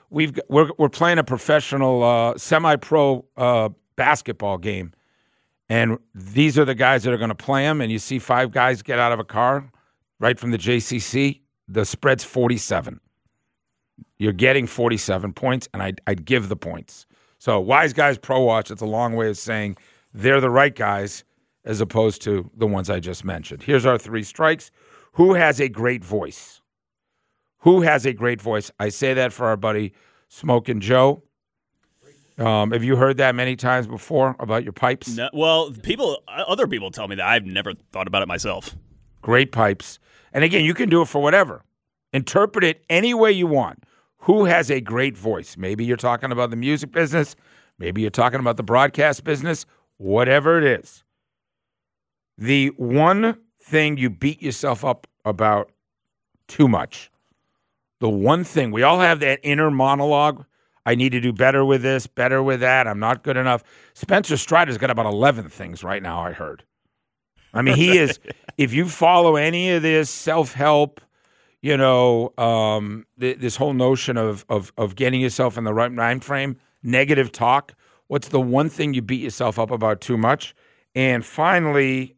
we're playing a professional, semi-pro basketball game, and these are the guys that are going to play them. And you see 5 guys get out of a car right from the JCC. The spread's 47. You're getting 47 points, and I'd give the points. So Wise Guys Pro Watch, it's a long way of saying they're the right guys as opposed to the ones I just mentioned. Here's our 3 strikes. Who has a great voice? Who has a great voice? I say that for our buddy Smokin' Joe. Have you heard that many times before about your pipes? No, well, other people tell me that. I've never thought about it myself. Great pipes. And again, you can do it for whatever. Interpret it any way you want. Who has a great voice? Maybe you're talking about the music business. Maybe you're talking about the broadcast business. Whatever it is. The one thing you beat yourself up about too much. The one thing. We all have that inner monologue. I need to do better with this, better with that. I'm not good enough. Spencer Strider's got about 11 things right now, I heard. I mean, he is, if you follow any of this self-help, this whole notion of getting yourself in the right mind frame, negative talk, what's the one thing you beat yourself up about too much? And finally,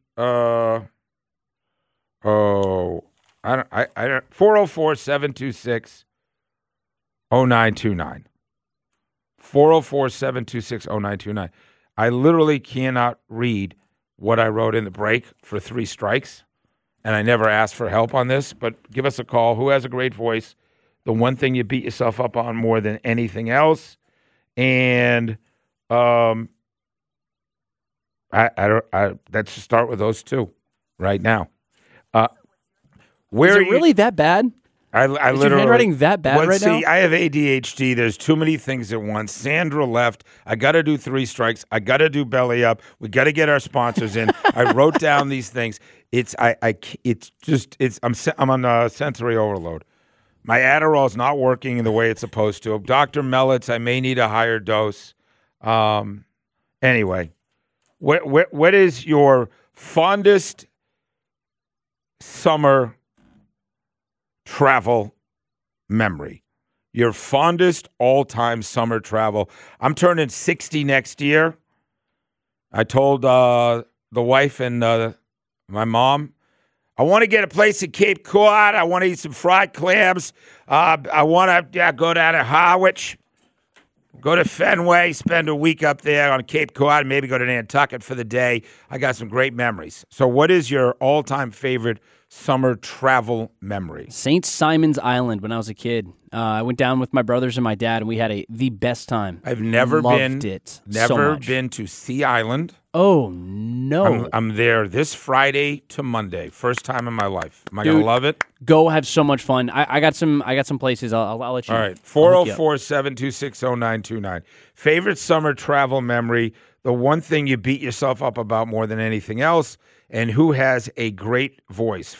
404-726-0929. 404-726-0929. I literally cannot read what I wrote in the break for 3 strikes, and I never asked for help on this, but give us a call. Who has a great voice? The one thing you beat yourself up on more than anything else. And let's start with those 2 right now. Is it really that bad? I Is literally, your handwriting that bad right now? I have ADHD. There's too many things at once. Sandra left. I got to do 3 strikes. I got to do belly up. We got to get our sponsors in. I wrote down these things. I'm on sensory overload. My Adderall's not working the way it's supposed to. Dr. Mellitz, I may need a higher dose. Anyway, what is your fondest summer travel memory? Your fondest all-time summer travel. I'm turning 60 next year. I told the wife and my mom, I want to get a place in Cape Cod. I want to eat some fried clams. I want to go down to Harwich, go to Fenway, spend a week up there on Cape Cod, maybe go to Nantucket for the day. I got some great memories. So what is your all-time favorite summer travel memory? St. Simon's Island when I was a kid. I went down with my brothers and my dad, and we had the best time. I've never been to Sea Island. Oh, no. I'm there this Friday to Monday. First time in my life. Am I going to love it? Go have so much fun. I got some places. I'll let you know. All right. 404-726-0929. Favorite summer travel memory, the one thing you beat yourself up about more than anything else, and who has a great voice.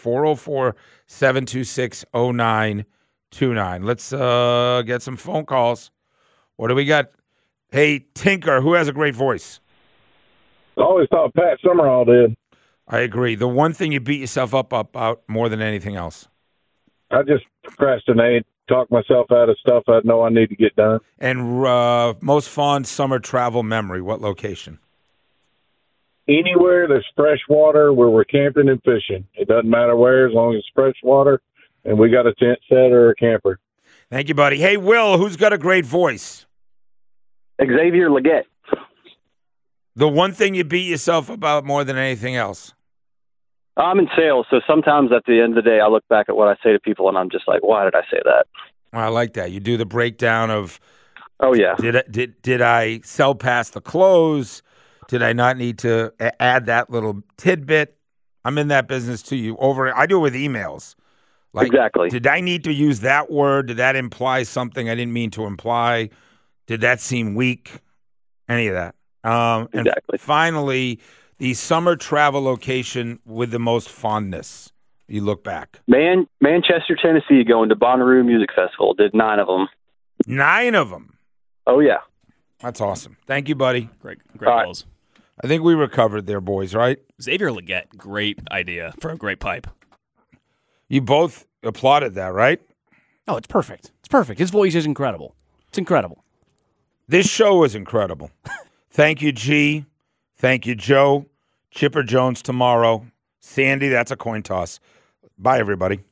404-726-0929. Let's get some phone calls. What do we got? Hey, Tinker, who has a great voice? I always thought Pat Summerall did. I agree. The one thing you beat yourself up about more than anything else. I just procrastinate, talk myself out of stuff I know I need to get done. And most fond summer travel memory, what location? Anywhere there's fresh water where we're camping and fishing. It doesn't matter where, as long as it's fresh water and we got a tent set or a camper. Thank you, buddy. Hey, Will, who's got a great voice? Xavier Legette. The one thing you beat yourself about more than anything else? I'm in sales, so sometimes at the end of the day, I look back at what I say to people, and I'm just like, why did I say that? I like that. You do the breakdown of, oh, yeah. Did I sell past the close? Did I not need to add that little tidbit? I'm in that business too. I do it with emails. Exactly. Did I need to use that word? Did that imply something I didn't mean to imply? Did that seem weak? Any of that? Exactly. And finally, the summer travel location with the most fondness. You look back. Manchester, Tennessee, going to Bonnaroo Music Festival. Did 9 of them. 9 of them? Oh, yeah. That's awesome. Thank you, buddy. Great calls. I think we recovered there, boys, right? Xavier Legette, great idea for a great pipe. You both applauded that, right? Oh, it's perfect. It's perfect. His voice is incredible. It's incredible. This show is incredible. Thank you, G. Thank you, Joe. Chipper Jones tomorrow. Sandy, that's a coin toss. Bye, everybody.